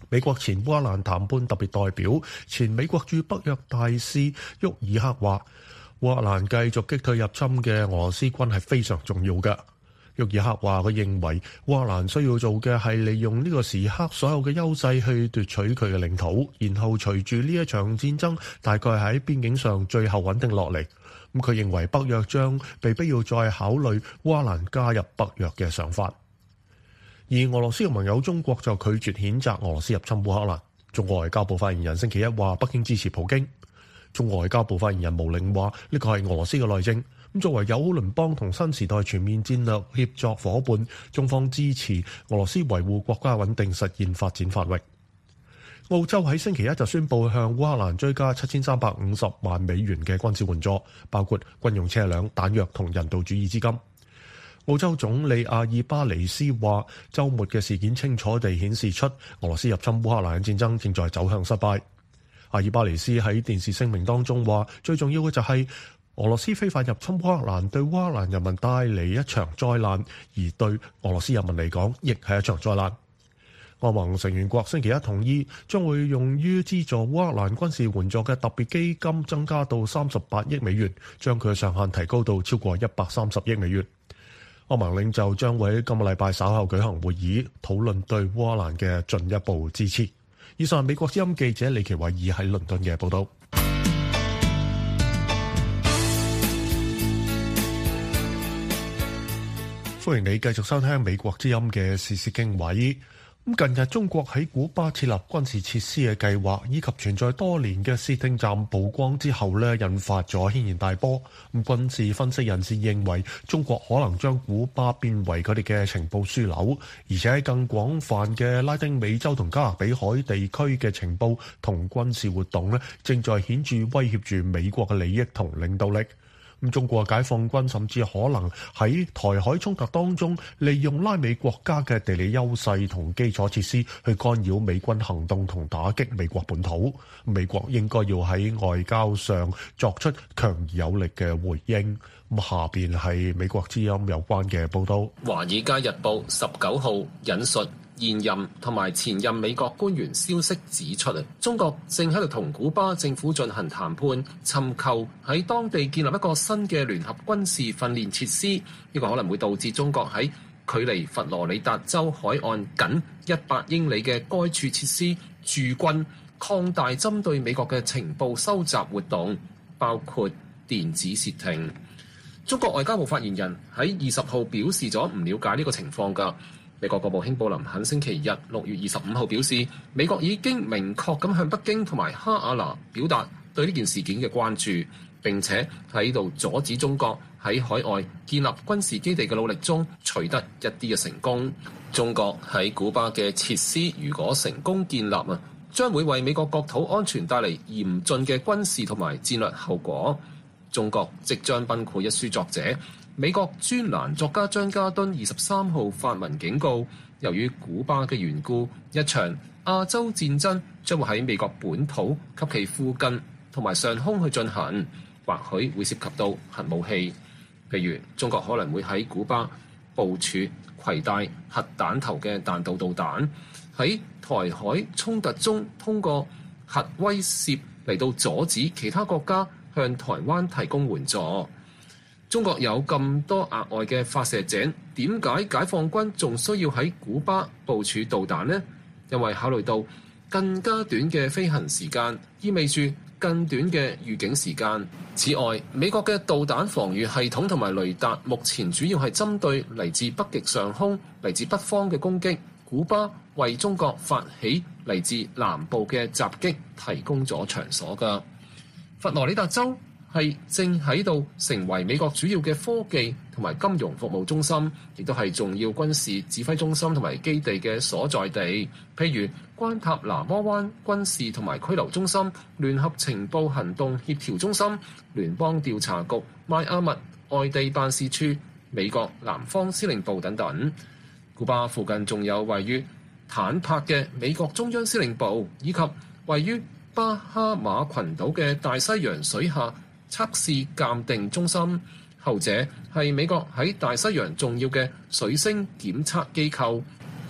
美國前烏克蘭談判特別代表、前美國駐北約大使沃爾克話，烏克蘭繼續擊退入侵嘅俄羅斯軍係非常重要嘅。沃爾克話：佢認為烏克蘭需要做嘅係利用呢個時刻所有嘅優勢去奪取佢嘅領土，然後隨住呢一場戰爭大概喺邊境上最後穩定落嚟。咁佢認為北約將被必要再考慮烏克蘭加入北約嘅想法。而俄羅斯嘅盟友中國就拒絕譴責俄羅斯入侵烏克蘭。中國外交部發言人星期一話：北京支持普京。中國外交部發言人毛寧話：呢個係俄羅斯嘅內政。咁作為友好鄰邦同新時代全面戰略協作夥伴，中方支持俄羅斯維護國家穩定，實現發展繁榮。澳洲喺星期一就宣布向烏克蘭追加七千三百五十萬美元嘅軍事援助，包括軍用車輛、彈藥同人道主義資金。澳洲總理阿爾巴尼斯話：週末嘅事件清楚地顯示出俄羅斯入侵烏克蘭嘅戰爭正在走向失敗。阿爾巴尼斯喺電視聲明當中話：最重要嘅就係俄羅斯非法入侵烏克蘭對烏克蘭人民帶嚟一場災難，而對俄羅斯人民嚟講亦係一場災難。歐盟成員國星期一同意將會用於資助烏克蘭軍事援助嘅特別基金增加到三十八億美元，將佢嘅上限提高到超過一百三十億美元。歐盟領袖將會喺今個禮拜稍後舉行會議，討論對烏克蘭嘅進一步支持。以上係美國之音記者李奇偉爾喺倫敦嘅報道。歡迎你繼續收聽美國之音嘅時事經緯。咁近日中國喺古巴設立軍事設施嘅計劃，以及存在多年嘅竊聽站曝光之後咧，引發咗軒然大波。咁軍事分析人士認為，中國可能將古巴變為佢哋嘅情報樞紐，而且喺更廣泛嘅拉丁美洲同加勒比海地區嘅情報同軍事活動咧，正在顯著威脅住美國嘅利益同領導力。咁中國解放軍甚至可能喺台海衝突當中，利用拉美國家嘅地理優勢同基礎設施去干擾美軍行動同打擊美國本土。美國應該要喺外交上作出強而有力嘅回應。咁下邊係美國之音有關嘅報道。 《華爾街日報》十九號引述現任同埋前任美國官員消息指出，啊，中國正喺度同古巴政府進行談判，尋求喺當地建立一個新嘅聯合軍事訓練設施。呢個可能會導致中國喺距離佛羅里達州海岸僅一百英里嘅該處設施駐軍，擴大針對美國嘅情報收集活動，包括電子竊聽。中國外交部發言人喺二十號表示咗唔了解呢個情況㗎。美國國務卿布林肯星期日六月二十五號表示，美國已經明確咁向北京同埋哈瓦那表達對呢件事件嘅關注，並且喺度阻止中國喺海外建立軍事基地嘅努力中取得一啲嘅成功。中國喺古巴嘅設施如果成功建立啊，將會為美國國土安全帶嚟嚴峻嘅軍事同埋戰略後果。中國即將崩潰一書作者，美國專欄作家張家敦二十三號發文警告，由於古巴嘅緣故，一場亞洲戰爭將會喺美國本土及其附近同埋上空去進行，或許會涉及到核武器。譬如中國可能會喺古巴部署攜帶核彈頭嘅彈道導彈，喺台海衝突中通過核威懾嚟到阻止其他國家向台灣提供援助。中國有咁多額外嘅發射井，點解解放軍仲需要喺古巴部署導彈呢？因為考慮到更加短嘅飛行時間，意味住更短嘅預警時間。此外，美國嘅導彈防禦系統同埋雷達目前主要係針對嚟自北極上空、嚟自北方嘅攻擊。古巴為中國發起嚟自南部嘅襲擊提供咗場所㗎。佛羅里達州係正喺度成為美國主要嘅科技同埋金融服務中心，亦都係重要軍事指揮中心同埋基地嘅所在地。譬如關塔那摩灣軍事同埋拘留中心、聯合情報行動協調中心、聯邦調查局、邁阿密外地辦事處、美國南方司令部等等。古巴附近仲有位於坦帕嘅美國中央司令部，以及位於巴哈馬群島嘅大西洋水下測試鑑定中心，後者係美國喺大西洋重要嘅水星檢測機構。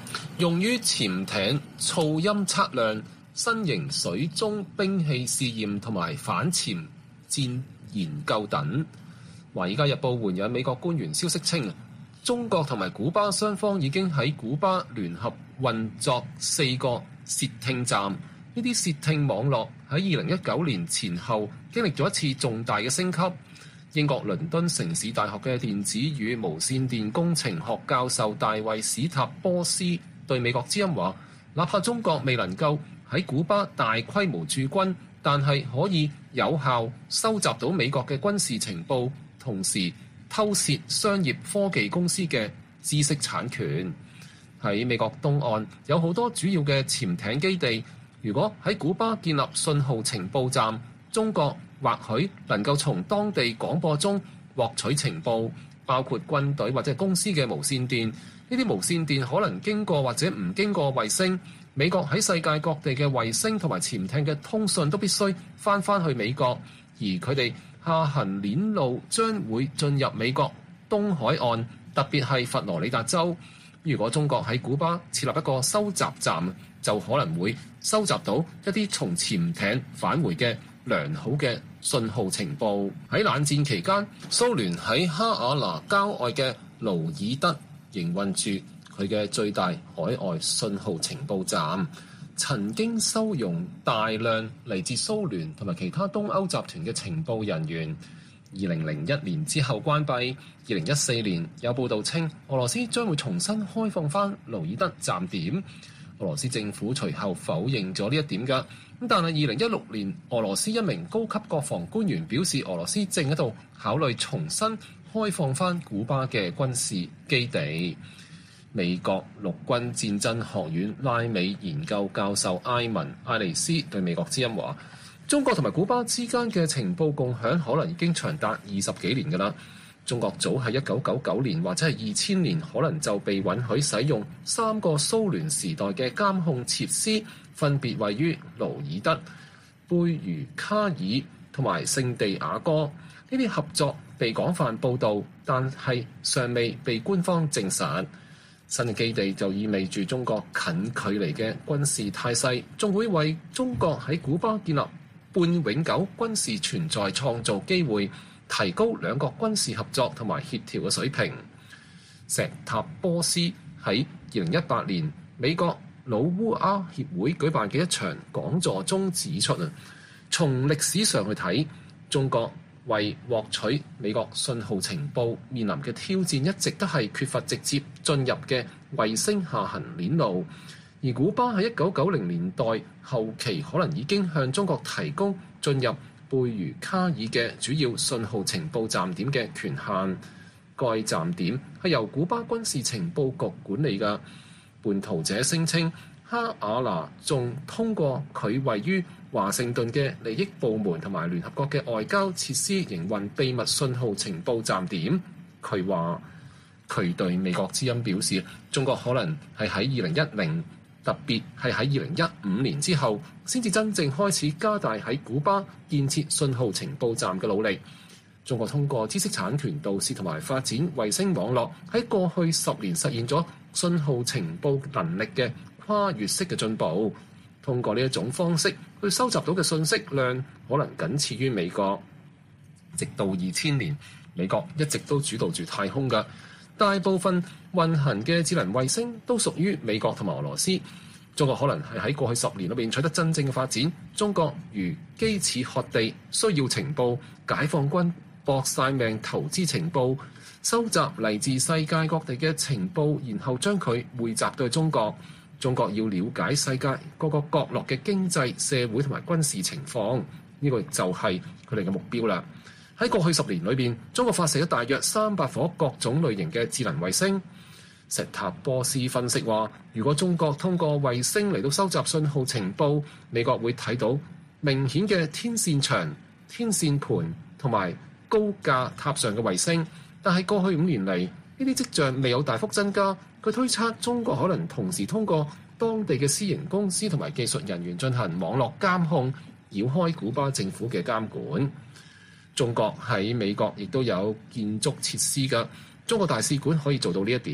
用於潛艇噪音測量、新型水中兵器試驗同埋反潛戰研究等。華爾街日報援引美國官員消息稱，中國同埋古巴雙方已經喺古巴聯合運作四個竊聽站。呢啲竊聽網絡喺二零一九年前後經歷咗一次重大嘅升級。英國倫敦城市大學嘅電子與無線電工程學教授大衛史塔波斯對美國之音話，哪怕中國未能夠喺古巴大規模駐軍，但係可以有效收集到美國嘅軍事情報，同時偷竊商業科技公司嘅知識產權。喺美國東岸有好多主要嘅潛艇基地，如果喺古巴建立信號情報站，中國或許能夠從當地廣播中獲取情報，包括軍隊或者公司嘅無線電。呢啲無線電可能經過或者唔經過衛星。美國喺世界各地嘅衛星同埋潛艇嘅通訊都必須翻返去美國，而佢哋下行鏈路將會進入美國東海岸，特別係佛羅里達州。如果中國喺古巴設立一個收集站，就可能會收集到一啲從潛艇返回嘅良好嘅信號情報。喺冷戰期間，蘇聯喺哈瓦那郊外嘅盧爾德營運住佢嘅最大海外信號情報站，曾經收容大量嚟自蘇聯同埋其他東歐集團嘅情報人員。二零零一年之後關閉。二零一四年有報道稱，俄羅斯將會重新開放翻盧爾德站點。俄羅斯政府隨後否認咗呢一點㗎。咁但係二零一六年，俄羅斯一名高級國防官員表示，俄羅斯正喺度考慮重新開放翻古巴嘅軍事基地。美國陸軍戰爭學院拉美研究教授埃文艾利斯對美國之音話，中國同埋古巴之間嘅情報共享可能已經長達二十幾年㗎啦。中國早喺一九九九年或者係二千年，可能就被允許使用三個蘇聯時代嘅監控設施，分別位於盧爾德、貝如卡爾同埋聖地亞哥。呢啲合作被廣泛報導，但係尚未被官方證實。新嘅基地就意味住中國近距離嘅軍事態勢，仲會為中國喺古巴建立半永久軍事存在創造機會，提高兩國軍事合作同埋協調嘅水平。石塔波斯喺二零一八年美國老烏鴉協會舉辦嘅一場講座中指出啊，從歷史上去睇，中國為獲取美國信號情報面臨嘅挑戰一直都係缺乏直接進入嘅衛星下行鏈路，而古巴喺一九九零年代後期可能已經向中國提供進入貝如卡爾嘅主要信號情報站點嘅權限。該站點係由古巴軍事情報局管理嘅。叛徒者聲稱，哈瓦那仲通過佢位於華盛頓嘅利益部門同埋聯合國嘅外交設施營運秘密信號情報站點。佢話佢對美國之音表示，中國可能係喺二零一零，特別係喺二零一五年之後，先至真正開始加大喺古巴建設信號情報站嘅努力。中國通過知識產權盜竊同埋發展衛星網絡，喺過去十年實現咗信號情報能力嘅跨越式嘅進步。通過呢一種方式去收集到嘅信息量，可能僅次於美國。直到二千年，美國一直都主導住太空嘅大部分運行嘅智能衛星都屬於美國同埋俄羅斯。中國可能係喺過去十年裏邊取得真正嘅發展。中國如基齒褐地需要情報，解放軍搏晒命投資情報，收集嚟自世界各地嘅情報，然後將佢匯集到中國。中國要了解世界各個角落嘅經濟、社會同埋軍事情況，呢個就係佢哋嘅目標啦。喺過去十年裏邊，中國發射咗大約三百顆各種類型嘅智能衛星。石塔波斯分析話，如果中國通過衛星嚟到收集信號情報，美國會睇到明顯嘅天線場、天線盤同埋高架塔上嘅衛星，但係過去五年嚟，呢啲跡象未有大幅增加。佢推測中國可能同時通過當地嘅私營公司同埋技術人員進行網絡監控，繞開古巴政府嘅監管。中國喺美國亦都有建築設施㗎，中國大使館可以做到呢一點。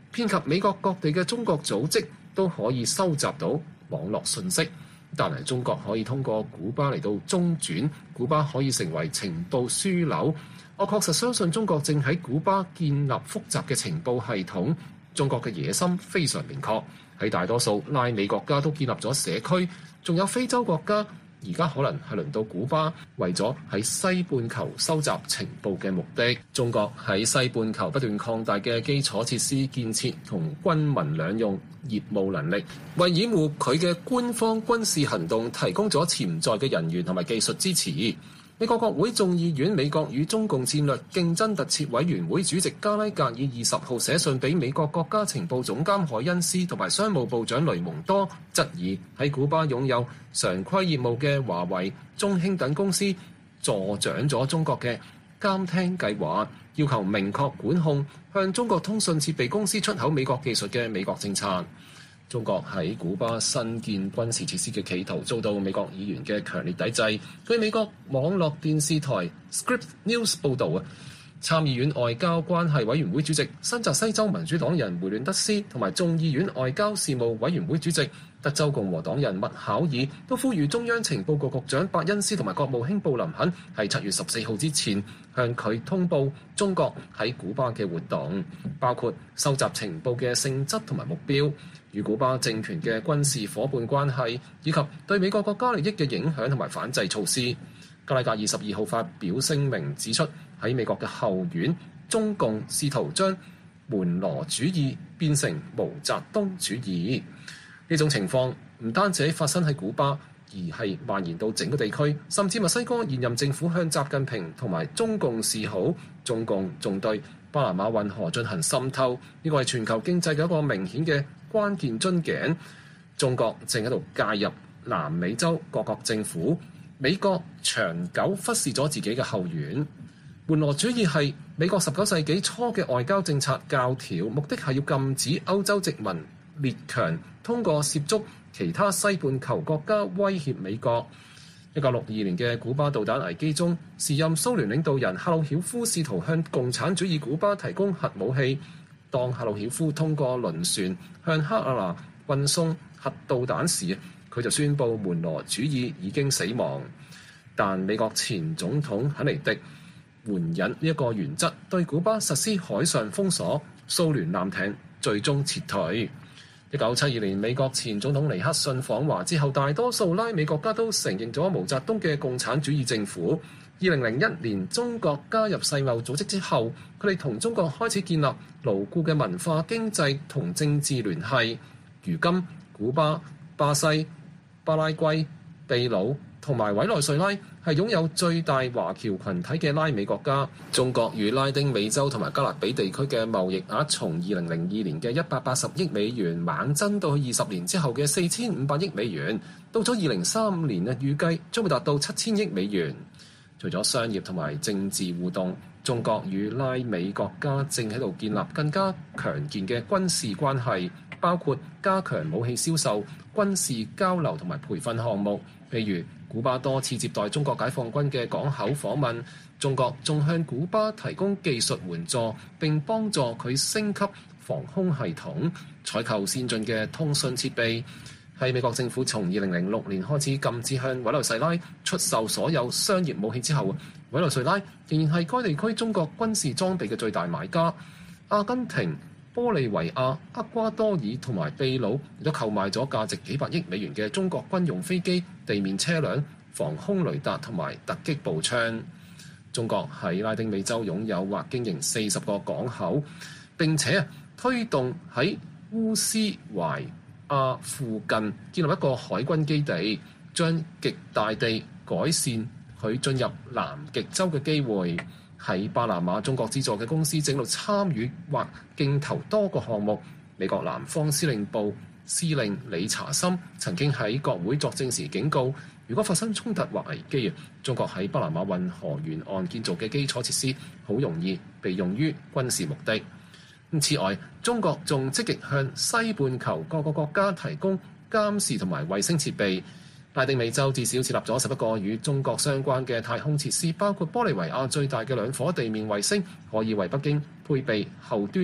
遍及美國各地嘅中國組織都可以收集到網絡信息。但係中國可以通過古巴嚟到中轉，古巴可以成為情報樞紐。我確實相信中國正喺古巴建立複雜嘅情報系統。中國嘅野心非常明確，喺大多數拉美國家都建立咗社區，仲有非洲國家。而家可能係輪到古巴，為咗喺西半球收集情報嘅目的。中國喺西半球不斷擴大嘅基礎設施建設同軍民兩用業務能力，為掩護佢嘅官方軍事行動提供咗潛在嘅人員同埋技術支持。美國國會眾議院美國與中共戰略競爭特設委員會主席加拉格爾二十號寫信俾美國國家情報總監海恩斯同埋商務部長雷蒙多，質疑喺古巴擁有常規業務嘅華為、中興等公司助長咗中國嘅監聽計劃，要求明確管控向中國通訊設備公司出口美國技術嘅美國政策。中國喺古巴新建軍事設施嘅企圖遭到美國議員嘅強烈抵制。據美國網絡電視台 Scripps News 報導啊，參議院外交關係委員會主席新澤西州民主黨人梅亂德斯同埋眾議院外交事務委員會主席德州共和黨人麥考爾都呼籲中央情報局局長伯恩斯同埋國務卿布林肯喺七月十四號之前向佢通報中國喺古巴嘅活動，包括收集情報嘅性質同埋目標、與古巴政權嘅軍事夥伴關係，以及對美國國家利益嘅影響同埋反制措施。加拉格二十二號發表聲明指出，喺美國嘅後院，中共試圖將門羅主義變成毛澤東主義。呢種情況唔單止發生喺古巴，而係蔓延到整個地區，甚至墨西哥現任政府向習近平同埋中共示好，中共仲對巴拿馬運河進行滲透，呢個係全球經濟嘅一個明顯嘅關鍵樽頸。中國正喺度介入南美洲各國政府，美國長久忽視咗自己嘅後院。門羅主義係美國十九世紀初嘅外交政策教條，目的係要禁止歐洲殖民列強通過涉足其他西半球國家威脅美國。一九六二年嘅古巴導彈危機中，時任蘇聯領導人赫魯曉夫試圖向共產主義古巴提供核武器。當赫魯曉夫通過輪船向克阿拿運送核導彈時，佢就宣布門羅主義已經死亡。但美國前總統肯尼迪援引呢一個原則，對古巴實施海上封鎖，蘇聯艦艇最終撤退。一九七二年，美國前總統尼克遜訪華之後，大多數拉美國家都承認咗毛澤東嘅共產主義政府。二零零一年，中國加入世貿組織之後，佢哋同中國開始建立牢固嘅文化、經濟同政治聯繫。如今，古巴、巴西、巴拉圭、秘魯同埋委內瑞拉係擁有最大華僑群體嘅拉美國家。中國與拉丁美洲同埋加勒比地區嘅貿易額從二零零二年嘅一百八十億美元猛增到去二十年之後嘅四千五百億美元，到咗二零三五年啊，預計將會達到七千億美元。除咗商業同埋政治互動，中國與拉美國家正喺度建立更加強健嘅軍事關係，包括加強武器銷售、軍事交流同埋培訓項目。譬如古巴多次接待中國解放軍嘅港口訪問，中國仲向古巴提供技術援助，並幫助佢升級防空系統、採購先進嘅通訊設備。喺美國政府從二零零六年開始禁止向委內瑞拉出售所有商業武器之後，委內瑞拉仍然係該地區中國軍事裝備嘅最大買家。阿根廷、玻利維亞、厄瓜多爾同埋秘魯亦都購買咗價值幾百億美元嘅中國軍用飛機、地面車輛、防空雷達同埋突擊步槍。中國喺拉丁美洲擁有或經營四十個港口，並且推動喺烏斯懷亞附近建立一個海軍基地，將極大地改善佢進入南極洲嘅機會。喺巴拿馬中國資助嘅公司正喺度參與或競投多個項目。美國南方司令部司令理查森曾經喺國會作證時警告，如果發生衝突或危機，中國喺巴拿馬運河沿岸建造嘅基礎設施好容易被用於軍事目的。此外，中國仲積極向西半球各個國家提供監視同埋衛星設備。拉丁美洲至少設立咗十一個與中國相關嘅太空設施，包括玻利維亞最大嘅兩顆地面衛星，可以為北京配備後端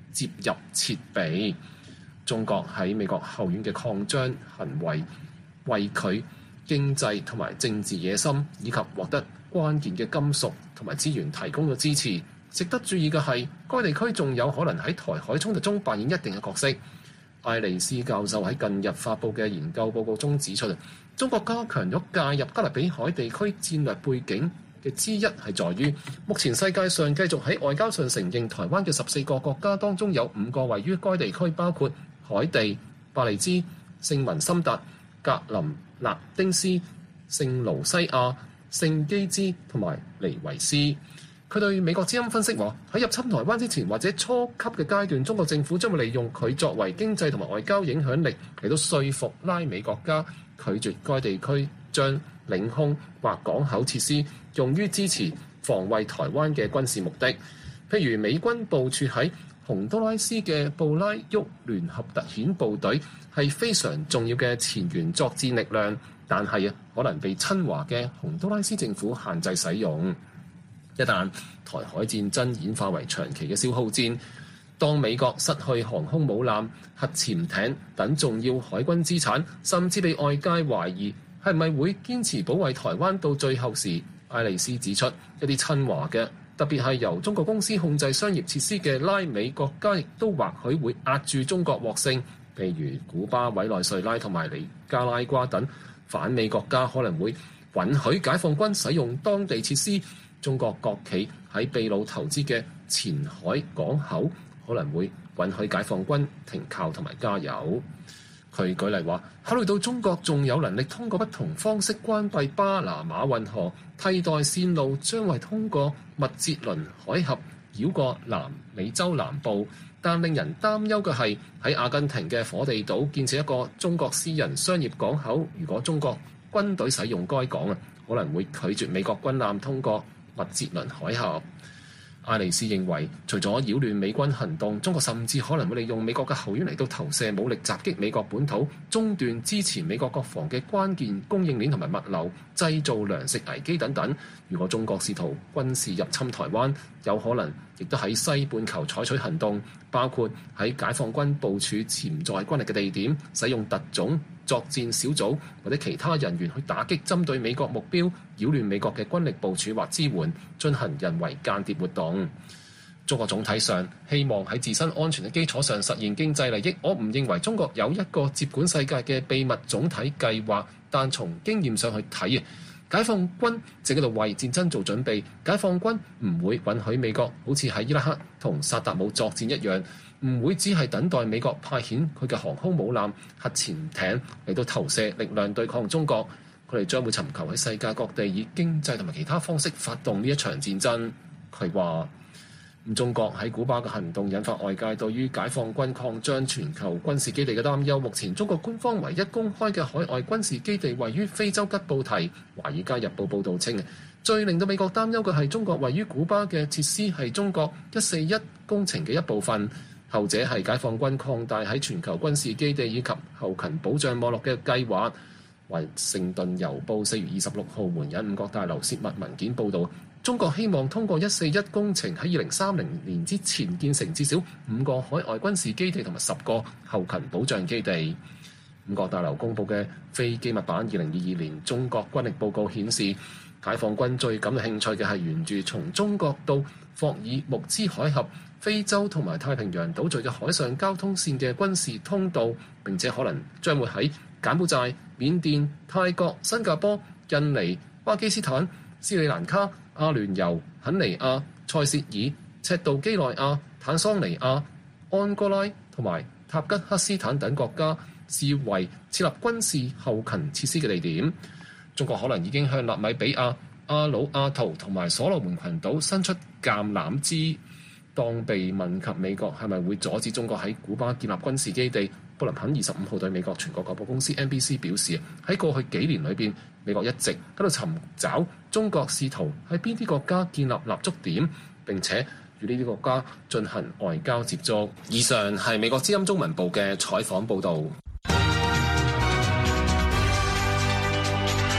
接入設備。中國喺美國後院嘅擴張行為，為佢經濟同埋政治野心以及獲得關鍵嘅金屬同埋資源提供咗支持。值得注意嘅係，該地區仲有可能喺台海衝突中扮演一定嘅角色。艾利斯教授喺近日發布嘅研究報告中指出，中國加強咗介入加勒比海地區戰略背景嘅之一係在於，目前世界上繼續喺外交上承認台灣嘅十四個國家當中有五個位於該地區，包括海地、巴利茲、聖文森特、格林納丁斯、聖盧西亞、聖基茲同埋尼維斯。佢對美國之音分析話，喺入侵台灣之前或者初級嘅階段，中國政府將會利用佢作為經濟同埋外交影響力嚟到說服拉美國家拒絕該地區將領空或港口設施用於支持防衛台灣嘅軍事目的。譬如美軍部署喺洪都拉斯嘅布拉沃聯合特遣部隊係非常重要嘅前沿作戰力量，但係啊可能被親華嘅洪都拉斯政府限制使用。一旦台海戰爭演化為長期嘅消耗戰，當美國失去航空母艦、核潛艇等重要海軍資產，甚至被外界懷疑係咪會堅持保衛台灣到最後時，艾利斯指出，一啲親華嘅，特別係由中國公司控制商業設施嘅拉美國家，亦都或許會壓住中國獲勝。譬如古巴、委內瑞拉同埋尼加拉瓜等反美國家可能會允許解放軍使用當地設施。中國國企喺秘魯投資嘅前海港口可能會允許解放軍停靠同埋加油。佢舉例話，考慮到中國仲有能力通過不同方式關閉巴拿馬運河，替代線路將會通過密捷倫海峽繞過南美洲南部。但令人擔憂嘅係，喺阿根廷嘅火地島建設一個中國私人商業港口，如果中國軍隊使用該港啊，可能會拒絕美國軍艦通過密捷倫海峽。艾利斯認為，除咗擾亂美軍行動，中國甚至可能會利用美國嘅後院嚟到投射武力襲擊美國本土，中斷支持美國國防嘅關鍵供應鏈同埋物流，製造糧食危機等等。如果中國試圖軍事入侵台灣，有可能亦都喺西半球採取行動，包括喺解放軍部署潛在軍力嘅地點，使用特種作戰小組或者其他人員去打擊針對美國目標，擾亂美國嘅軍力部署或支援，進行人為間諜活動。中國總體上希望喺自身安全嘅基礎上實現經濟利益。我唔認為中國有一個接管世界嘅秘密總體計劃，但從經驗上去睇啊，解放軍正喺度為戰爭做準備。解放軍唔會允許美國好似喺伊拉克同薩達姆作戰一樣，唔會只係等待美國派遣佢嘅航空母艦、核潛艇嚟到投射力量對抗中國。佢哋將會尋求喺世界各地以經濟同埋其他方式發動呢一場戰爭。佢話，中國喺古巴嘅行動引發外界對於解放軍擴張全球軍事基地嘅擔憂。目前中國官方唯一公開嘅海外軍事基地位於非洲吉布提。《華爾街日報》報導稱，最令到美國擔憂嘅係中國位於古巴嘅設施係中國一四一工程嘅一部分，後者係解放軍擴大喺全球軍事基地以及後勤保障網絡嘅計劃。華盛頓郵報四月二十六號援引五角大樓泄密文件報導，中國希望通過一四一工程喺二零三零年之前建成至少五個海外軍事基地同埋十個後勤保障基地。五角大樓公佈嘅非機密版二零二二年中國軍力報告顯示，解放軍最感興趣嘅係沿住從中國到霍爾木茲海峽、非洲同埋太平洋島嶼嘅海上交通線嘅軍事通道，並且可能將會喺柬埔寨、緬甸、泰國、新加坡、印尼、巴基斯坦、斯里蘭卡、阿聯酋、肯尼亞、塞舌爾、赤道幾內亞、坦桑尼亞、安哥拉同埋塔吉克斯坦等國家視為設立軍事後勤設施嘅地點。中國可能已經向納米比亞、阿魯阿圖同埋所羅門群島伸出橄欖枝。當被問及美國係咪會阻止中國喺古巴建立軍事基地，布林肯二十五號對美國全國廣播公司 N B C 表示，喺過去幾年裏邊，美國一直喺度尋找中國試圖喺邊啲國家建立立足點，並且與呢啲國家進行外交接觸。以上係美國之音中文部嘅採訪報導。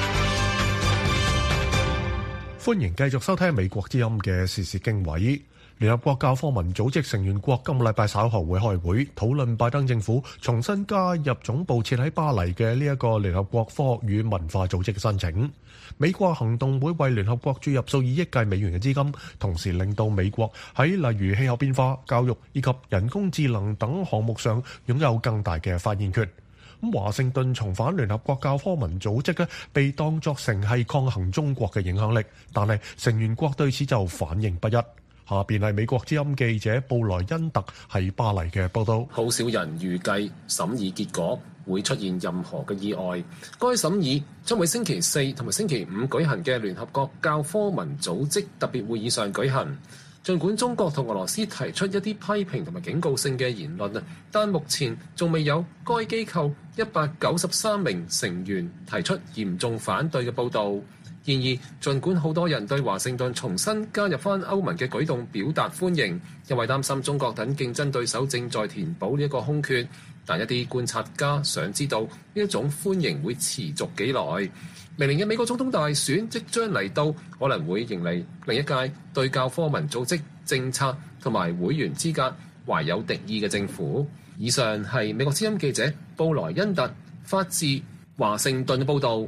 歡迎繼續收聽美國之音嘅時事經緯。 聯合國教科文組織成員國今個禮拜稍後會開會，討論拜登政府重新加入總部設喺巴黎嘅呢一個聯合國科學與文化組織嘅申請。美國行動會為聯合國注入數以億計美元嘅資金，同時令到美國喺例如氣候變化、教育以及人工智能等項目上擁有更大嘅發言權。咁華盛頓重返聯合國教科文組織咧，被當作成係抗衡中國嘅影響力，但係成員國對此就反應不一。下邊係美國之音記者布萊恩特喺巴黎嘅報道。 好少人預計審議結果會出現任何嘅意外。該審議將會星期四同埋星期五舉行嘅聯合國教科文組織特別會議上舉行。儘管中國同俄羅斯提出一啲批評同埋警告性嘅言論啊，但目前仲未有該機構一百九十三名成員提出嚴重反對嘅報導。然而，儘管好多人對華盛頓重新加入返歐盟嘅舉動表達歡迎，因為擔心中國等競爭對手正在填補呢一個空缺，但一啲觀察家想知道呢一種歡迎會持續幾耐。明年嘅美國總統大選即將嚟到，可能會迎嚟另一屆對教科文組織政策同埋會員資格懷有敵意嘅政府。以上係美國之音記者布萊恩特發自華盛頓嘅報導。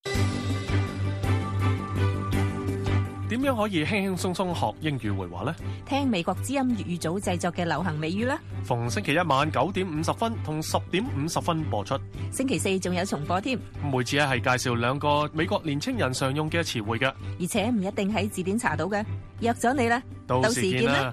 點樣可以輕輕鬆鬆學英語會話呢？ 聽美國之音粵語組製作嘅流行美語啦。 逢星期一晚九點五十分同十點五十分播出。 星期四仲有重播添。 每次咧係介紹兩個美國年青人常用嘅詞彙嘅， 而且唔一定喺字典查到嘅。約咗你啦， 到時見啦。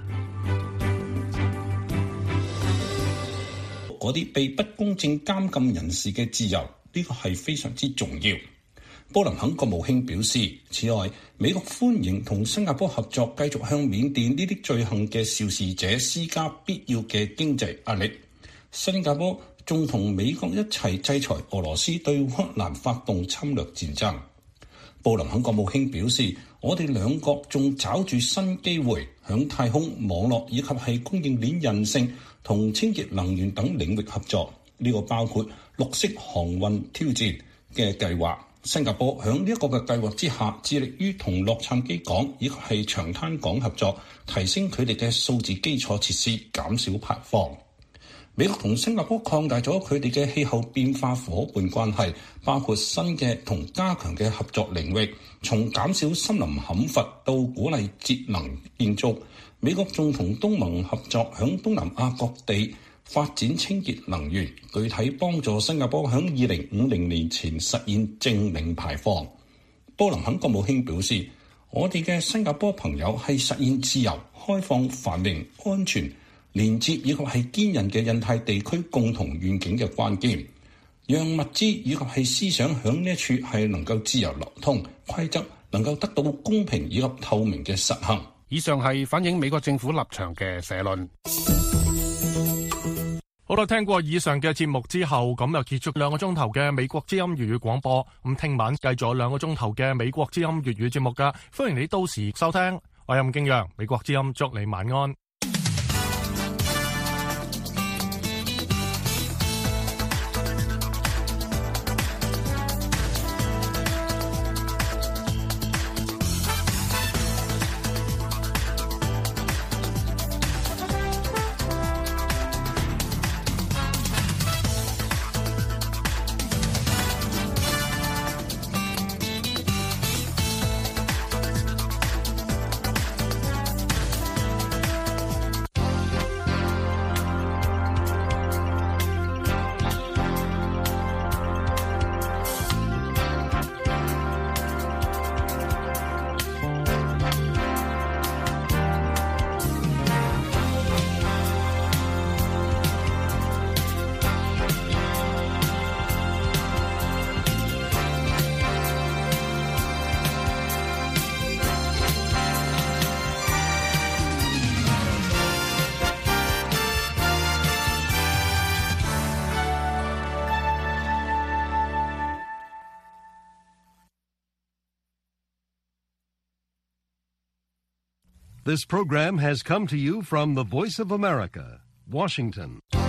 嗰啲被不公正監禁人士嘅自由，呢個係非常之重要。布林肯國務卿表示，此外，美國歡迎同新加坡合作，繼續向緬甸呢啲罪行嘅肇事者施加必要嘅經濟壓力。新加坡仲同美國一齊制裁俄羅斯對烏克蘭發動侵略戰爭。布林肯國務卿表示，我哋兩國仲找住新機會，響太空、網絡以及係供應鏈韌性同清潔能源等領域合作。呢個包括綠色航運挑戰嘅計劃。新加坡響呢一個嘅計劃之下，致力於同洛杉磯港以及係長灘港合作，提升佢哋嘅數字基礎設施，減少排放。美國同新加坡擴大咗佢哋嘅氣候變化夥伴關係，包括新嘅同加強嘅合作領域，從減少森林砍伐到鼓勵節能建築。美國仲同東盟合作，響東南亞各地發展清潔能源，具體幫助新加坡響二零五零年前實現淨零排放。布林肯國務卿表示，我哋嘅新加坡朋友係實現自由、開放、繁榮、安全、連接以及係堅韌嘅印太地區共同願景嘅關鍵，讓物資以及係思想響呢一處係能夠自由流通，規則能夠得到公平以及透明嘅實行。 以上係反映美國政府立場嘅社論。 好啦，聽過以上嘅節目之後，咁又結束兩個鐘頭嘅美國之音粵語廣播。咁聽晚繼續兩個鐘頭嘅美國之音粵語節目噶，歡迎你到時收聽。我係任敬陽，美國之音祝你晚安。 This program has come to you from the Voice of America, Washington.